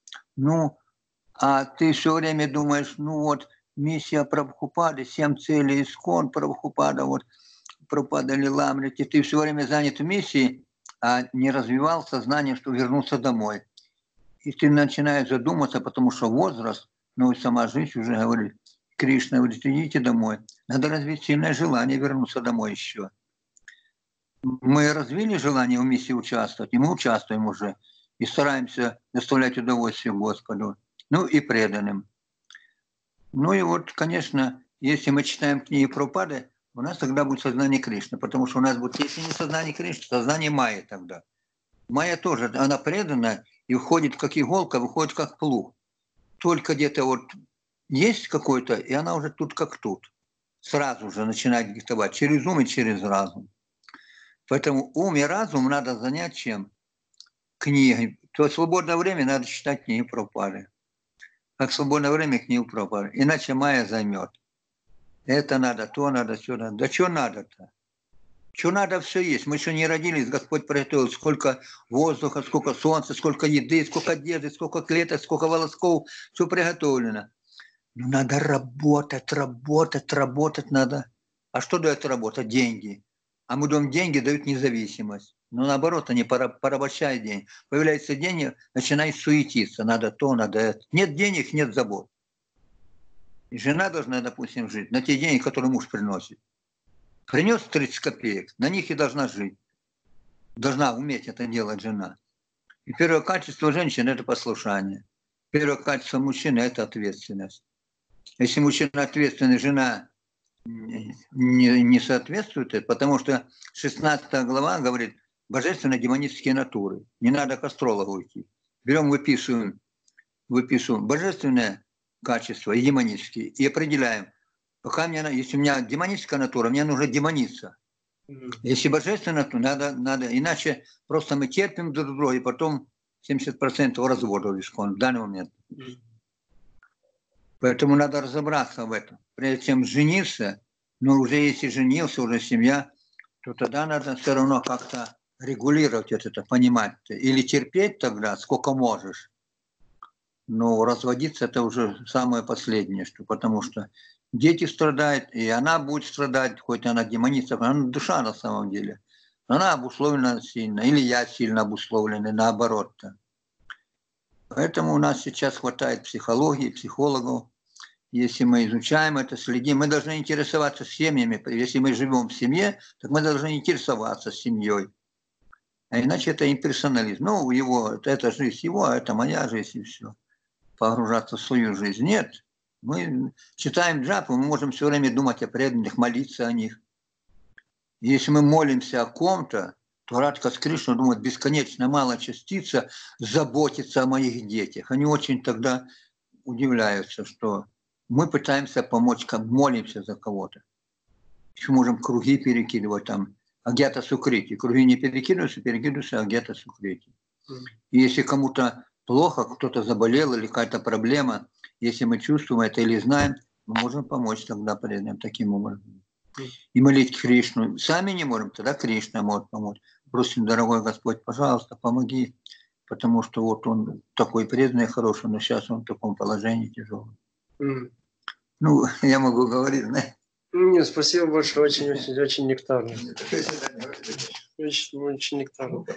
А ты все время думаешь, миссия Прабхупады, 7 целей ИСККОН Прабхупада, Прабхупада Лиламрити, ты все время занят в миссии, а не развивал сознание, что вернуться домой. И ты начинаешь задуматься, потому что возраст, и сама жизнь уже говорит, Кришна говорит, идите домой. Надо развить сильное желание вернуться домой еще. Мы развили желание в миссии участвовать, и мы участвуем уже, и стараемся доставлять удовольствие Господу, и преданным. И вот, конечно, если мы читаем книги Прабхупады, у нас тогда будет сознание Кришны, потому что у нас будет, если не сознание Кришны, сознание Майи тогда. Майя тоже, она предана и входит как иголка, выходит как плуг. Только где-то есть какой-то, и она уже тут как тут. Сразу же начинает диктовать через ум и через разум. Поэтому ум и разум надо занять чем? Книгой. То в свободное время надо читать книги Прабхупады. Как в свободное время книгу Прабхупады. Иначе Майя займет. Это надо, то надо, все надо. Да что надо-то? Что надо, все есть. Мы еще не родились, Господь приготовил. Сколько воздуха, сколько солнца, сколько еды, сколько одежды, сколько клеток, сколько волосков. Все приготовлено. Но надо работать надо. А что дает работа? Деньги. А мы думаем, деньги дают независимость. Но наоборот, они порабощают деньги. Появляются деньги, начинают суетиться. Надо то, надо это. Нет денег, нет забот. И жена должна, допустим, жить на те деньги, которые муж приносит. Принес 30 копеек, на них и должна жить. Должна уметь это делать жена. И первое качество женщины – это послушание. Первое качество мужчины – это ответственность. Если мужчина ответственный, жена не соответствует, потому что 16 глава говорит божественно-демонические натуры. Не надо к астрологу идти. Берем, выписываем божественное качество и демонические, и определяем. Пока если у меня демоническая натура, мне нужно демониться. Если божественная, то надо, иначе просто мы терпим друг друга, и потом 70% разводов в ИСККОН в данный момент. Поэтому надо разобраться в этом. Прежде чем жениться, но уже если женился, уже семья, то тогда надо все равно как-то регулировать это, понимать. Или терпеть тогда, сколько можешь. Но разводиться это уже самое последнее, что, потому что дети страдают, и она будет страдать, хоть она демоница, она душа на самом деле. Она обусловлена сильно, или я сильно обусловлен, и наоборот-то. Поэтому у нас сейчас хватает психологии, психологов. Если мы изучаем это, следим, мы должны интересоваться семьями. Если мы живем в семье, так мы должны интересоваться семьей. А иначе это имперсонализм. Ну, его, это жизнь его, а это моя жизнь, и все. Погружаться в свою жизнь. Нет. Мы читаем джапу, мы можем все время думать о преданных, молиться о них. Если мы молимся о ком-то, то Радха с Кришной думают, бесконечно малая частица заботится о моих детях. Они очень тогда удивляются, что мы пытаемся помочь, как молимся за кого-то. Еще можем круги перекидывать там, агьята сукрити. Круги не перекидываются агьята сукрити. И если кому-то плохо, кто-то заболел или какая-то проблема, если мы чувствуем это или знаем, мы можем помочь тогда преданным таким образом. И молить Кришну. Сами не можем, тогда Кришна может помочь. Просим, дорогой Господь, пожалуйста, помоги. Потому что вот он такой преданный, хороший, но сейчас он в таком положении тяжелом. Ну, я могу говорить, да? Нет, спасибо большое, очень нектарно. Очень нектарно.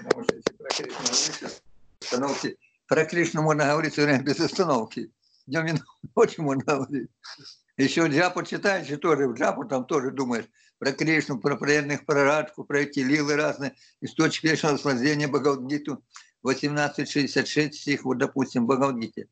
Про Кришну можно говорить все время без остановки. Днем и ночью можно говорить. Еще джапу читаешь, и тоже в джапу там тоже думаешь про Кришну, про преданных, про Радху, про эти лилы разные, источники вечного наслаждения, Бхагавад-гиту, 18.66 стих, вот допустим, в Бхагавад-гите.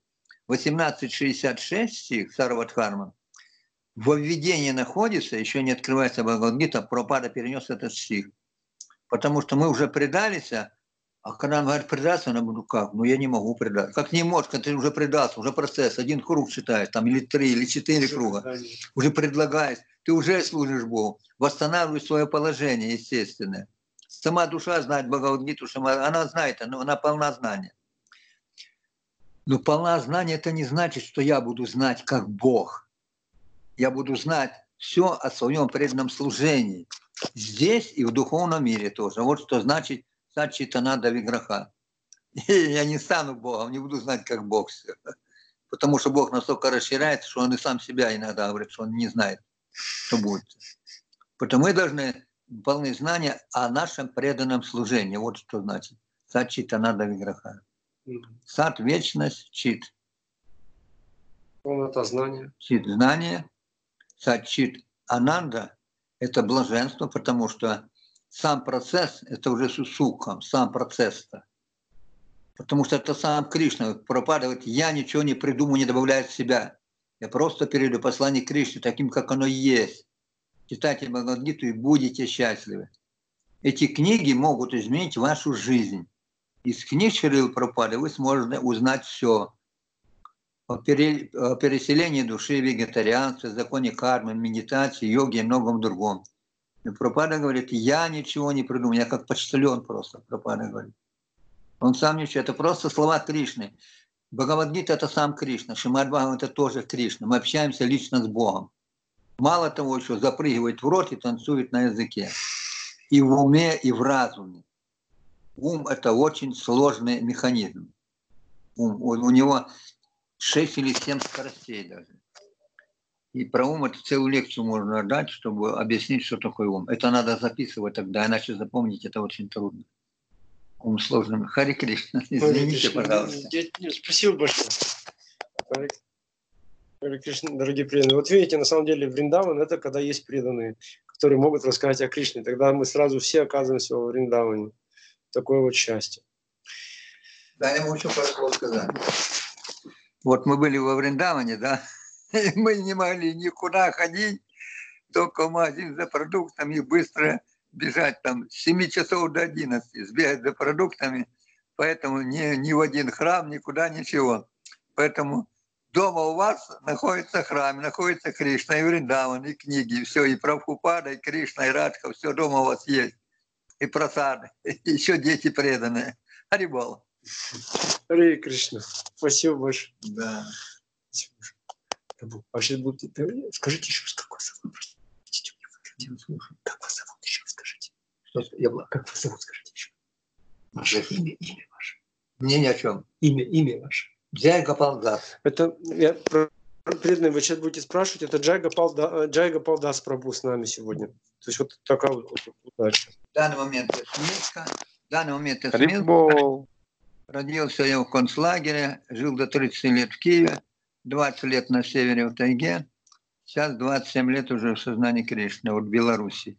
18.66 стих, Сарвадхарма, во введении находится, еще не открывается Бхагавад-гита, Прабхупада перенес этот стих. Потому что мы уже предались, а когда он говорит предаться, она говорит, как? Ну я не могу предаться. Как не можешь, когда ты уже предался, уже процесс, один круг читаешь, там или 3, или 4 круга, уже предлагаешь, ты уже служишь Богу, восстанавливаешь свое положение естественное. Сама душа знает Бхагавад-гиту, она знает, она полна знания. Но полна знания это не значит, что я буду знать как Бог. Я буду знать все о своем преданном служении. Здесь и в духовном мире тоже. Вот что значит Саччитананда Виграха. Я не стану Богом, не буду знать, как Бог все. Потому что Бог настолько расширяется, что он и сам себя иногда говорит, что он не знает, что будет. Потому мы должны полны знания о нашем преданном служении. Вот что значит Саччитананда Виграха. Сат – вечность, чит. Полнота знания. Чит – знание. Сат-чит ананда – это блаженство, потому что сам процесс – это уже сусукхам, сам процесс-то. Потому что это сам Кришна пропадает, я ничего не придумаю, не добавляю в себя. Я просто передаю послание Кришне таким, как оно есть. Читайте Бхагавад-гиту и будете счастливы. Эти книги могут изменить вашу жизнь. Из книг Шрилы Прабхупады вы сможете узнать все. О переселении души, вегетарианстве, законе кармы, медитации, йоге и многом другом. И Прабхупада говорит, я ничего не придумал, я как почтальон просто, Прабхупада говорит. Он сам ничего, это просто слова Кришны. Бхагавад-гита – это сам Кришна, Шримад-Бхагаватам – это тоже Кришна. Мы общаемся лично с Богом. Мало того, что запрыгивает в рот и танцует на языке. И в уме, и в разуме. Ум – это очень сложный механизм. У него 6 или 7 скоростей даже. И про ум это целую лекцию можно дать, чтобы объяснить, что такое ум. Это надо записывать тогда, иначе запомнить это очень трудно. Ум сложный. Хари Кришна, извините, пожалуйста. Спасибо большое. Хари Кришна, дорогие преданные. Вот видите, на самом деле Вриндаван это когда есть преданные, которые могут рассказать о Кришне. Тогда мы сразу все оказываемся во Вриндаване. Такое вот счастье. Да, я могу еще пару слов сказать. Вот мы были во Вриндаване, да, и мы не могли никуда ходить, только в магазин за продуктами и быстро бежать там с 7 часов до 11, сбегать за продуктами, поэтому ни в один храм, никуда, ничего. Поэтому дома у вас находится храм, находится Кришна, и Вриндаван, и книги, и все, и Прабхупада, и Кришна, и Радха, все дома у вас есть, и просады, и еще дети преданные. Харибол. Харе Кришна. Спасибо большое. Да. А сейчас будет... Скажите еще раз, как вас зовут? Простите, как вас зовут еще? Скажите. Как вас зовут? Скажите еще. Ваше имя ваше. Мне ни о чем. Имя ваше. Джай Гопал Дас. Это, преданные, вы сейчас будете спрашивать, это Джай Гопал Дас Прабху с нами сегодня. То есть вот такая вот удача. В данный момент я смеска. Харибол. Родился я в концлагере, жил до 30 лет в Киеве, 20 лет на севере в тайге. Сейчас 27 лет уже в сознании Кришны, вот в Беларуси.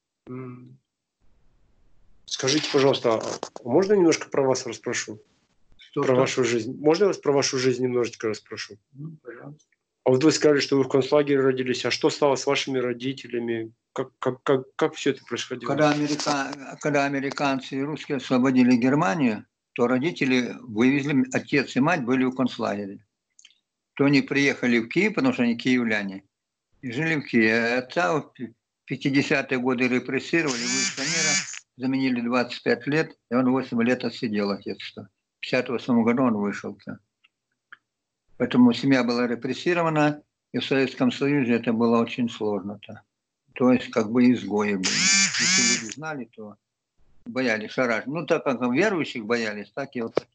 Скажите, пожалуйста, а можно немножко про вас расспрошу? Про вашу жизнь. Можно я вас про вашу жизнь немножечко расспрошу? Пожалуйста. А вот вы сказали, что вы в концлагере родились. А что стало с вашими родителями? Как все это происходило? Когда американцы и русские освободили Германию, то родители вывезли, отец и мать были в концлагере. То они приехали в Киев, потому что они киевляне, и жили в Киеве. Отца в 50-е годы репрессировали, вышел мира, заменили 25 лет, и он 8 лет отсидел отец-то. В 58 году он вышел-то. Поэтому семья была репрессирована, и в Советском Союзе это было очень сложно-то. То есть как бы изгои были. Если люди знали, то боялись шараш. Ну, так как верующих боялись, так и вот.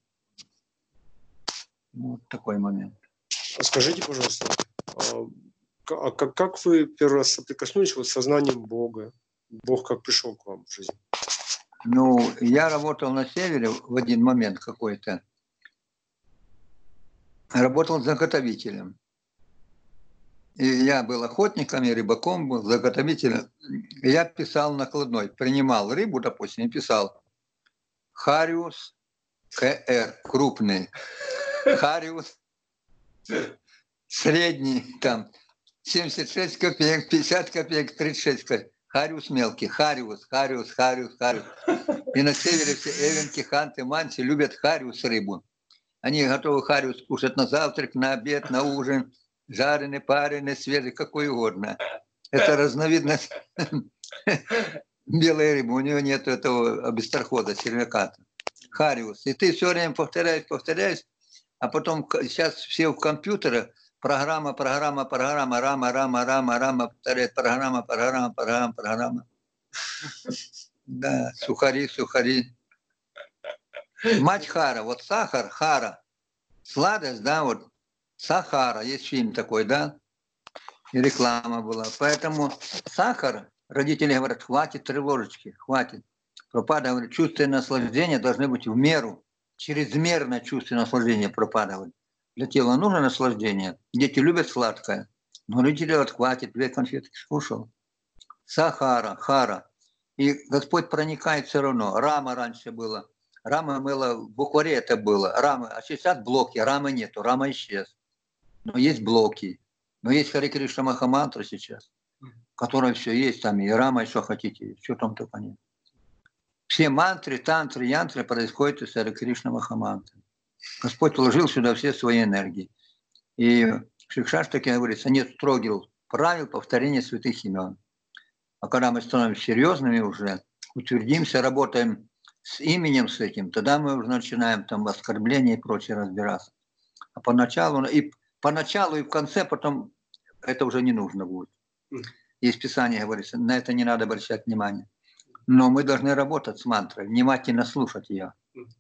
Вот такой момент. Скажите, пожалуйста, как вы первый раз соприкоснулись вот с сознанием Бога? Бог как пришел к вам в жизнь? Ну, я работал на севере в один момент какой-то. Работал заготовителем. И я был охотником, и рыбаком был, заготовителем. И я писал накладной, принимал рыбу, допустим, и писал Хариус КР, крупный. Хариус средний, там, 76 копеек, 50 копеек, 36 копеек. Хариус мелкий, Хариус. И на севере все эвенки, ханты, манси любят Хариус рыбу. Они готовы Хариус кушать на завтрак, на обед, на ужин. Жареный, пареный, свежий, какой угодно. Это разновидность белой рыбы. У него нет этого быстрохода, червяка. Хариус. И ты все время повторяешь, а потом сейчас все в компьютерах, программа, рама, повторяет, программа. Да, сухари. Мать Хара, вот сахар, Хара, сладость, да, вот. Сахара, есть фильм такой, да? И реклама была. Поэтому сахар, родители говорят, хватит 3 ложечки, хватит. Пропада, говорит, чувство наслаждения должны быть в меру. Чрезмерное чувство наслаждения пропадает. Для тела нужно наслаждение. Дети любят сладкое. Но родители говорят, хватит, 2 конфетки скушал. Сахара, Хара. И Господь проникает все равно. Рама раньше было. Рама было, в букваре это было. Рамы, а сейчас блоки, рамы нету, рама исчез. Но есть блоки. Но есть Харе Кришна Махамантра сейчас, которая все есть там, и рама, и что хотите, что там только нет. Все мантры, тантры, янтры происходят из Харе Кришна Махамантры. Господь вложил сюда все свои энергии. И в Шикшаштаке говорится, нет строгих правил повторения святых имен. А когда мы становимся серьезными уже, утвердимся, работаем с именем с этим, тогда мы уже начинаем там оскорбления и прочее разбираться. А поначалу и в конце потом это уже не нужно будет. Есть Писание, говорится, на это не надо обращать внимание. Но мы должны работать с мантрой, внимательно слушать ее.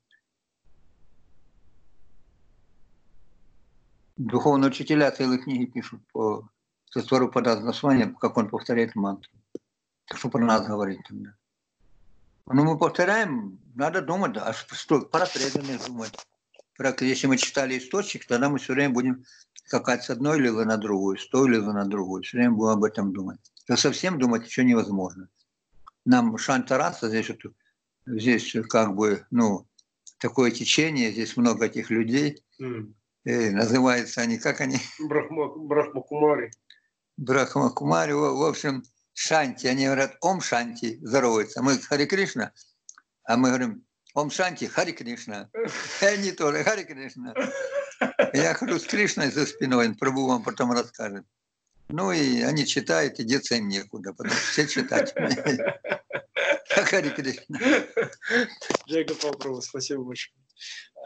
Духовные учителя целые книги пишут по Сатвару названием, как он повторяет мантру. Так что про нас говорит тогда. Но мы повторяем, надо думать, а что, про преданных думать. Если мы читали источник, тогда мы все время будем скакать с одной лилы на другую, с той лилы на другую. Все время будем об этом думать. Но совсем думать еще невозможно. Нам Шантараса, здесь как бы, ну, такое течение, здесь много этих людей. Называются они, как они? Брахмакумари. Брахмакумари, в общем, Шанти. Они говорят, Ом Шанти, здороваются. Мы Харе Кришна, а мы говорим, Ом Шанти, Харе Кришна. И они тоже, Харе Кришна. Я хожу с Кришной за спиной, Прабху вам потом расскажет. Ну и они читают, и деться им некуда, потому что все читать. Харе Кришна. Джай Гопал Прабху, спасибо большое.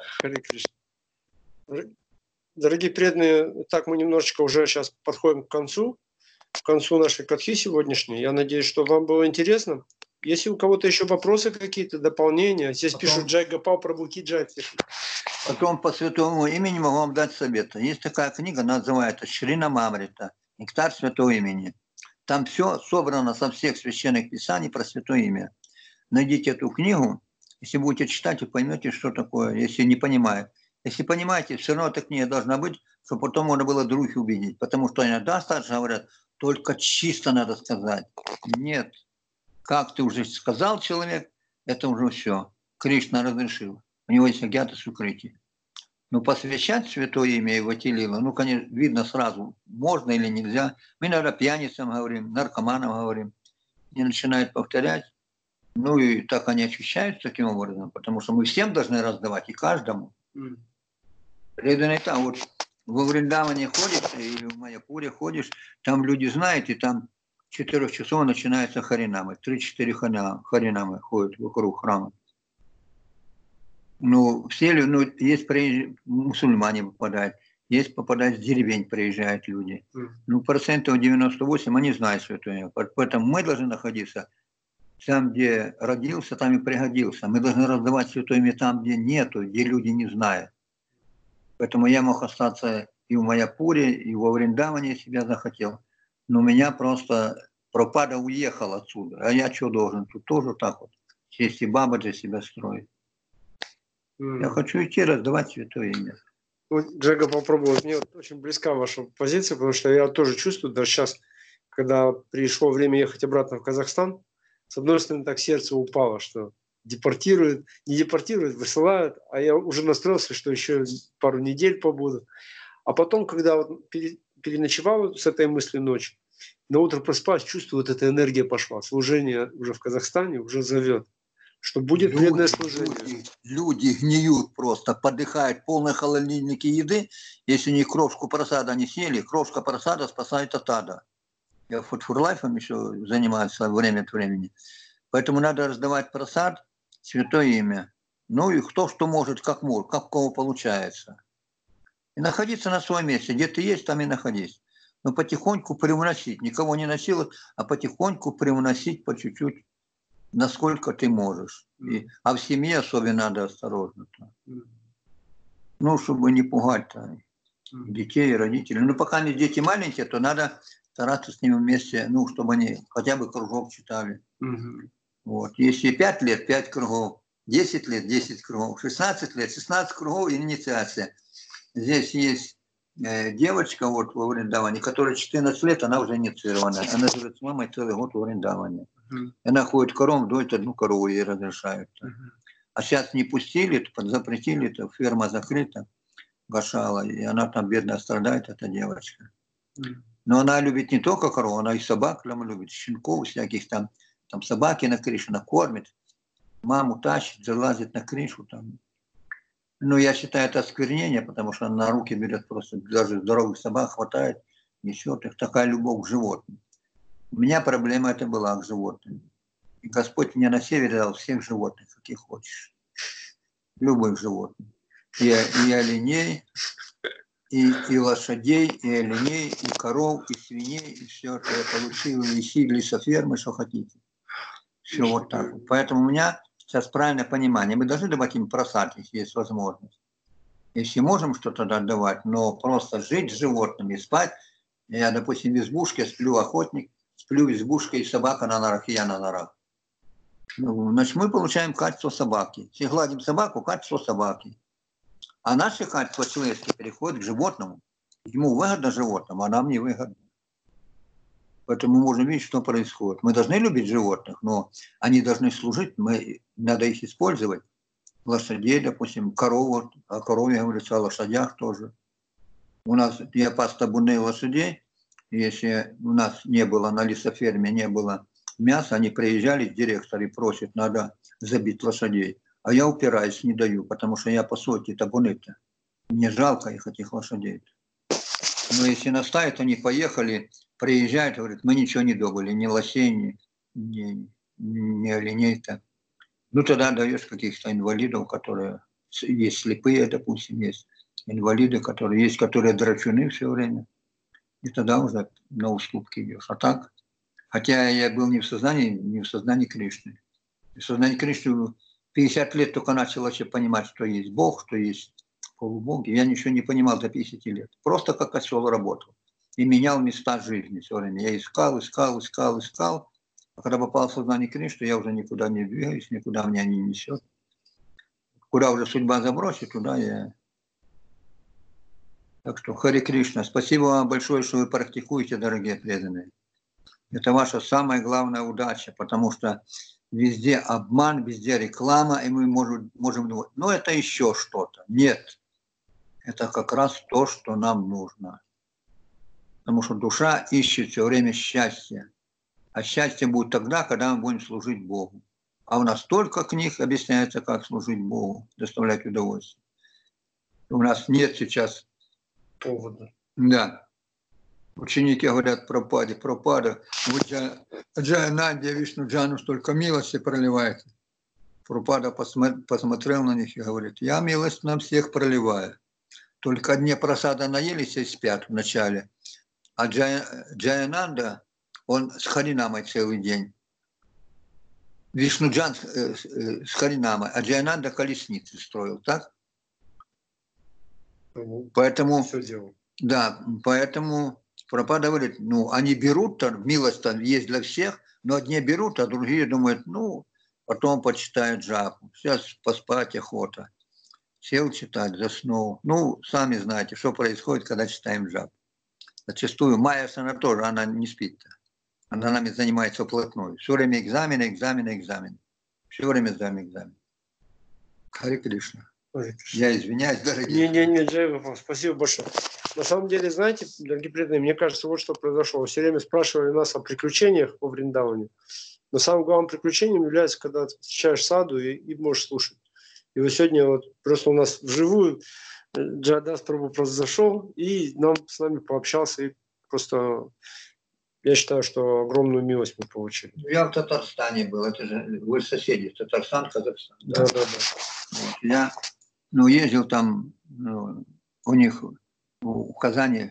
Харе Кришна. Дорогие преданные, так мы немножечко уже сейчас подходим к концу нашей катхи сегодняшней. Я надеюсь, что вам было интересно. Если у кого-то еще вопросы какие-то, дополнения, здесь пишут Джай Гопал Прабху ки джай. Потом по святому имени могу вам дать совет. Есть такая книга, называется Шринамамрита, «Нектар святого имени». Там все собрано со всех священных писаний про святое имя. Найдите эту книгу, если будете читать, вы поймете, что такое, если не понимаете. Если понимаете, все равно эта книга должна быть, чтобы потом можно было других убедить. Потому что иногда старшие говорят, только чисто надо сказать. Нет. Как ты уже сказал человек, это уже все. Кришна разрешил. У него есть агьята сукрити. Но посвящать святое имя его телила, ну, конечно, видно сразу, можно или нельзя. Мы иногда пьяницам говорим, наркоманам говорим. И начинают повторять. Ну и так они ощущаются таким образом, потому что мы всем должны раздавать, и каждому. Преданный там, вот во Вриндаване ходишь, или в Майяпуре ходишь, там люди знают, и там 4 часов начинаются харинамы. 3-4 харинамы ходят вокруг храма. Ну, все люди, ну, есть мусульмане попадают, есть попадают с деревень, приезжают люди. Ну, 98% они знают святое имя. Поэтому мы должны находиться там, где родился, там и пригодился. Мы должны раздавать святое имя там, где нету, где люди не знают. Поэтому я мог остаться и в Майяпуре, и во Вриндаване, если я захотел. Но меня просто Прабхупада уехал отсюда. А я что должен? Тут тоже так вот. Честь и Бабаджи себя строить. Я хочу идти раздавать святое имя. Вот, Джага, попробовал. Мне вот очень близка ваша позиция, потому что я тоже чувствую, даже сейчас, когда пришло время ехать обратно в Казахстан, с одной стороны, так сердце упало, что депортируют, не депортируют, высылают, а я уже настроился, что еще пару недель побуду. А потом, когда вот переночевал с этой мыслью ночь, на утро проспалась, чувствую, вот эта энергия пошла. Служение уже в Казахстане уже зовет, что будет преданное служение. Люди гниют просто, подыхают, полные холодильники еды. Если не крошку просада не съели, крошка просада спасает от ада. Я фудфурлайфом еще занимаюсь время от времени. Поэтому надо раздавать просад, святое имя. Ну и кто что может, как у кого получается. И находиться на своем месте. Где ты есть, там и находись. Но потихоньку привносить. Никого не насиловать, а потихоньку привносить по чуть-чуть, насколько ты можешь. А в семье особенно надо осторожно. Ну, чтобы не пугать детей и родителей. Ну, пока не дети маленькие, то надо стараться с ними вместе, ну, чтобы они хотя бы кружок читали. Вот. Если 5 лет, 5 кругов, 10 лет, 10 кругов, 16 лет, 16 кругов и инициация. Здесь есть девочка вот во Вриндаване, которая 14 лет, она уже инициирована. Она живет с мамой целый год во Вриндаване. Она ходит корову, доит 1 корову, ей разрешают. А сейчас не пустили, запретили, ферма закрыта, Гашала, и она там бедная страдает, эта девочка. Но она любит не только корову, она и собак там любит, щенков всяких там собаки на крыше, она кормит, маму тащит, залазит на крышу там. Ну, я считаю, это осквернение, потому что она на руки берет просто, даже здоровых собак хватает, несет их, такая любовь к животным. У меня проблема это была к животным. И Господь мне на севере дал всех животных, каких хочешь. Любых животных. И оленей, и лошадей, и оленей, и коров, и свиней, и все, что я получил, и лесофермы, что хотите. Все вот так вот. Поэтому у меня сейчас правильное понимание. Мы должны давать им просад, если есть возможность. Если можем что-то отдавать, но просто жить с животными, спать. Я, допустим, в избушке сплю, охотник, сплю в избушке, и собака на норах, и я на норах. Ну, значит, мы получаем качество собаки. Если гладим собаку, качество собаки. А наше качество человеческое переходит к животному. Ему выгодно животному, а нам не выгодно. Поэтому мы можем видеть, что происходит. Мы должны любить животных, но они должны служить, надо их использовать. Лошадей, допустим, корову, о корове говорится, о лошадях тоже. У нас, я пас табуны лошадей, если у нас не было на лесоферме, не было мяса, они приезжали, директор, и просят, надо забить лошадей. А я упираюсь, не даю, потому что я пасу эти табуны-то. Мне жалко их, этих лошадей. Но если настаивают, они поехали, приезжают, говорят, мы ничего не добыли, ни лосей, ни оленей-то. Ну, тогда даешь каких-то инвалидов, которые есть слепые, допустим, есть инвалиды, которые драчуны все время. И тогда уже на уступки идешь. А так, хотя я был не в сознании Кришны. В сознании Кришны 50 лет только начал вообще понимать, что есть Бог, что есть полубоги. Я ничего не понимал до 50 лет. Просто как осел работал. И менял места жизни все время. Я искал. А когда попал в сознание Кришны, я уже никуда не двигаюсь, никуда меня не несет. Куда уже судьба забросит, туда я... Так что, Харе Кришна, спасибо вам большое, что вы практикуете, дорогие преданные. Это ваша самая главная удача, потому что везде обман, везде реклама, и мы можем думать, ну это еще что-то. Нет, это как раз то, что нам нужно. Потому что душа ищет все время счастья. А счастье будет тогда, когда мы будем служить Богу. А у нас столько книг объясняется, как служить Богу, доставлять удовольствие. У нас нет сейчас повода. Да. Ученики говорят Прабхупаде, вы Джаянанде, Вишну Джану столько милости проливаете. Прабхупада посмотрел на них и говорит, я милость на всех проливаю. Только одни просада наелись и спят вначале. А Джаянанда, он с Харинамой целый день. Вишнуджан с Харинамой, а Джаянанда колесницы строил, так? Поэтому, да, поэтому Прабхупада говорит, ну, они берут, милость там есть для всех, но одни берут, а другие думают, ну, потом почитают джапу. Сейчас поспать охота. Сел читать, заснул. Ну, сами знаете, что происходит, когда читаем джапу. Зачастую Майя Сана тоже, она не спит-то. Она нами занимается вплотную. Все время экзамены. Все время экзамен. Харе Кришна. Я извиняюсь, дорогие. Не, Джай, спасибо большое. На самом деле, знаете, дорогие преданные, мне кажется, вот что произошло. Вы все время спрашивали нас о приключениях по Вриндаване. Но самым главным приключением является, когда ты встречаешь саду и можешь слушать. И вот сегодня вот просто у нас вживую Джайдас Прабху просто зашел и с нами пообщался. И просто я считаю, что огромную милость мы получили. Я в Татарстане был, это же вы соседи, Татарстан, Казахстан. Да. Вот, я ездил там, у них в Казани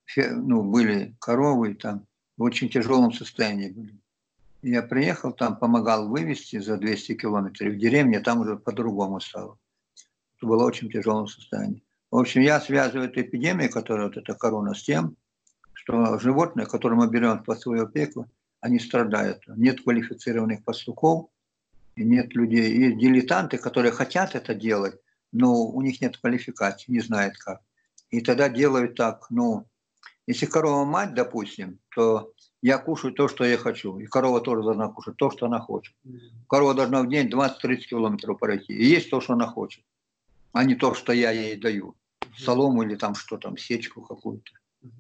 были коровы, там в очень тяжелом состоянии были. Я приехал там, помогал вывести за 200 километров. В деревне там уже по-другому стало. Это было в очень тяжелом состоянии. В общем, я связываю эту эпидемию, которая вот эта корона, с тем, что животные, которые мы берем под свою опеку, они страдают. Нет квалифицированных пастухов, и нет людей. Есть дилетанты, которые хотят это делать, но у них нет квалификации, не знают как. И тогда делают так, если корова мать, допустим, то я кушаю то, что я хочу. И корова тоже должна кушать то, что она хочет. Корова должна в день 20-30 километров пройти. И есть то, что она хочет, а не то, что я ей даю. Солому или там что там, сечку какую-то.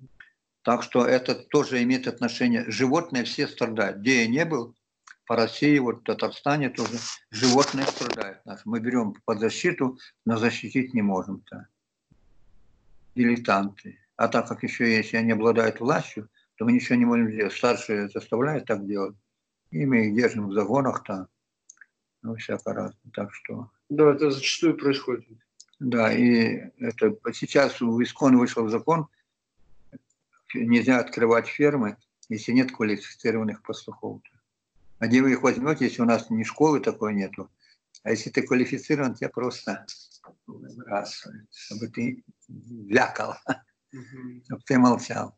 Так что это тоже имеет отношение. Животные все страдают. Где я не был, по России, вот в Татарстане тоже, животные страдают. Мы берем под защиту, но защитить не можем. -то. Дилетанты. А так как еще если они обладают властью, то мы ничего не можем сделать. Старшие заставляют так делать. И мы их держим в загонах там. Всяко разно. Так что... Да, это зачастую происходит. Да, и это сейчас в ИСККОН вышел закон, нельзя открывать фермы, если нет квалифицированных пастухов. А где вы их возьмете, если у нас ни школы такой нету? А если ты квалифицирован, тебя просто выбрасывают, чтобы ты вякал, чтобы ты молчал.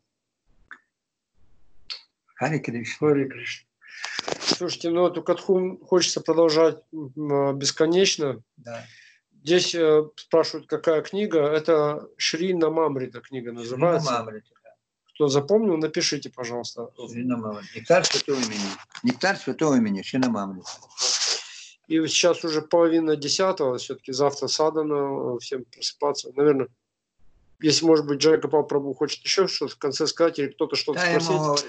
Харе Кришна. Харе Кришна. Слушайте, эту катху хочется продолжать бесконечно. Да. Здесь спрашивают, какая книга. Это Шри Намамрита книга называется. Шри Намамрита. Кто запомнил, напишите, пожалуйста. Нектар святого имени. Нектар святого имени. Шри Намамрита. И сейчас уже 9:30, все-таки завтра садана, всем просыпаться. Наверное, если, может быть, Джай Гопал Прабху хочет еще что-то в конце сказать, или кто-то что-то спросить.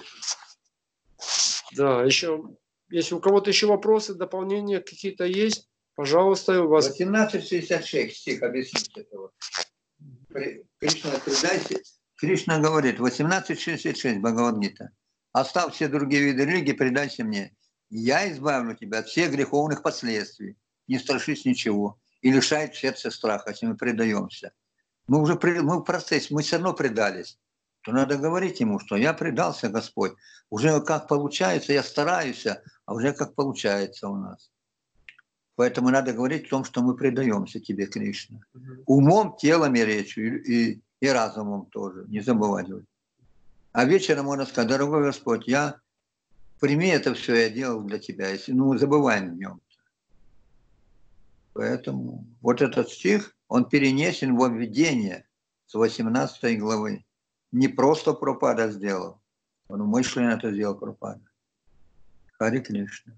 Да, еще, если у кого-то еще вопросы, дополнения какие-то есть, пожалуйста. У вас... 18:66 стих, объясните это. Кришна, предайся. Кришна говорит, 18:66 Бхагавад-гита. Оставь все другие виды религии, предайся мне. Я избавлю тебя от всех греховных последствий. Не страшись ничего. и лишает сердца страха, если мы предаемся. Мы в процессе, мы все равно предались. То надо говорить ему, что я предался, Господь. Уже как получается, я стараюсь, а уже как получается у нас. Поэтому надо говорить о том, что мы предаемся тебе, Кришна. Умом, телом и речью, и разумом тоже. Не забывать. А вечером можно сказать: дорогой Господь, прими это все, я делал для тебя. Если, забываем днем. Поэтому вот этот стих, он перенесен во введение с 18 главы. Не просто Прабхупада сделал, он умышленно это сделал, Прабхупада. Харе Кришна.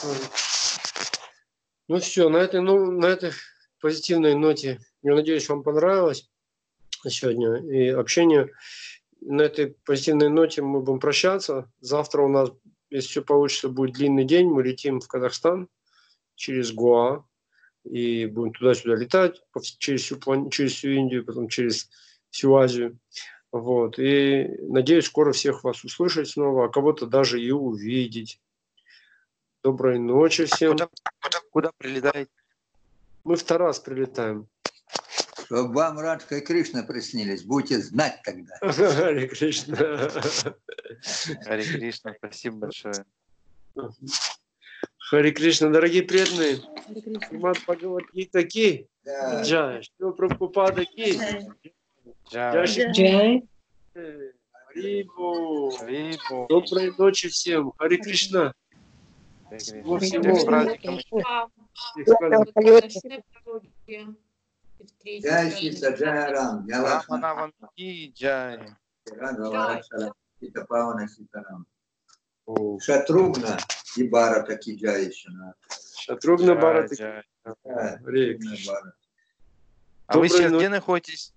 Ну все, на этой позитивной ноте, я надеюсь, вам понравилось сегодня и общение. На этой позитивной ноте мы будем прощаться. Завтра у нас, если все получится, будет длинный день. Мы летим в Казахстан через Гоа и будем туда-сюда летать через всю Индию, потом через всю Азию. Вот. И надеюсь, скоро всех вас услышать снова, а кого-то даже и увидеть. Доброй ночи всем. Куда прилетаете? Мы в Тарас прилетаем. Чтобы вам Радха и Кришна приснились, будете знать тогда. Харе Кришна. Харе Кришна, спасибо большое. Харе Кришна, дорогие преданные. Шримад Бхагавад-гита ки. Джай. Шрила Прабхупада ки. Джай. Харибол. Харибол. Доброй ночи всем. Харе Кришна. Всех с праздником. Джай Сита, Джай Рам, Джай Лакшман, Раманавам ки джай. Сита Павана, Сита Рам. Шатругна и Барата ки джай еще надо. Шатругна Барата. Джай. Харе Кришна. А вы сейчас Доброй где находитесь?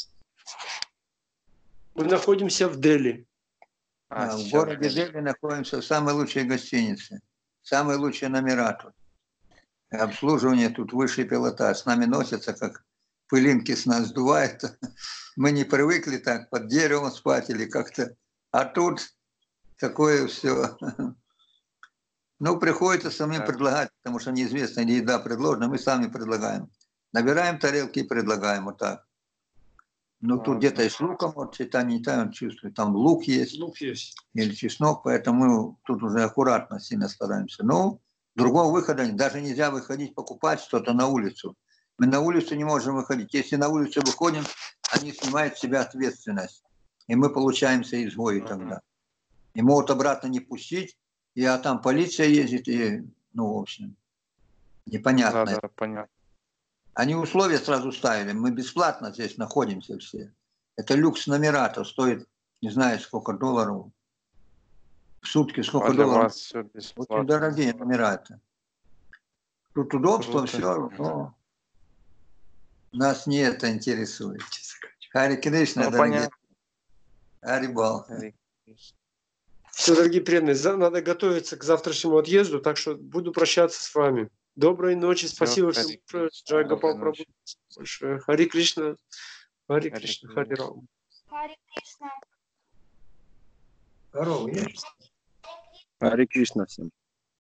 Мы находимся в Дели. В Сейчас. городе Дели находимся в самой лучшей гостинице. Самые лучшие номера тут. Обслуживание тут высший пилотаж. С нами носятся, как пылинки с нас сдувают. Мы не привыкли так под деревом спать или как-то. А тут такое все. Ну, приходится самим предлагать, потому что неизвестно, где еда предложена. Мы сами предлагаем. Набираем тарелки и предлагаем вот так. Ну, тут где-то и с луком, вот там чувствую, там лук есть. Лук есть. Или чеснок, поэтому мы тут уже аккуратно сильно стараемся. Но другого выхода нет. Даже нельзя выходить покупать что-то на улицу. Мы на улицу не можем выходить. Если на улицу выходим, они снимают с себя ответственность. И мы получаемся изгои тогда. И могут обратно не пустить, а там полиция ездит, и, в общем, непонятно. Да, понятно. Они условия сразу ставили. Мы бесплатно здесь находимся все. Это люкс номера-то стоит, не знаю, сколько долларов. В сутки сколько Для долларов. вас все бесплатно. Очень дорогие номера-то. Тут удобство, Круто. все, но нас не это интересует. Харе Кришна, дорогие. Харибол. Все, дорогие преданные, надо готовиться к завтрашнему отъезду, так что буду прощаться с вами. Доброй ночи, спасибо всем. Джай Гопал Прабху. Большое. Харе Кришна. Харе Кришна. Харе Рам. Харе Кришна. Здорово, есть? Харе Кришна всем.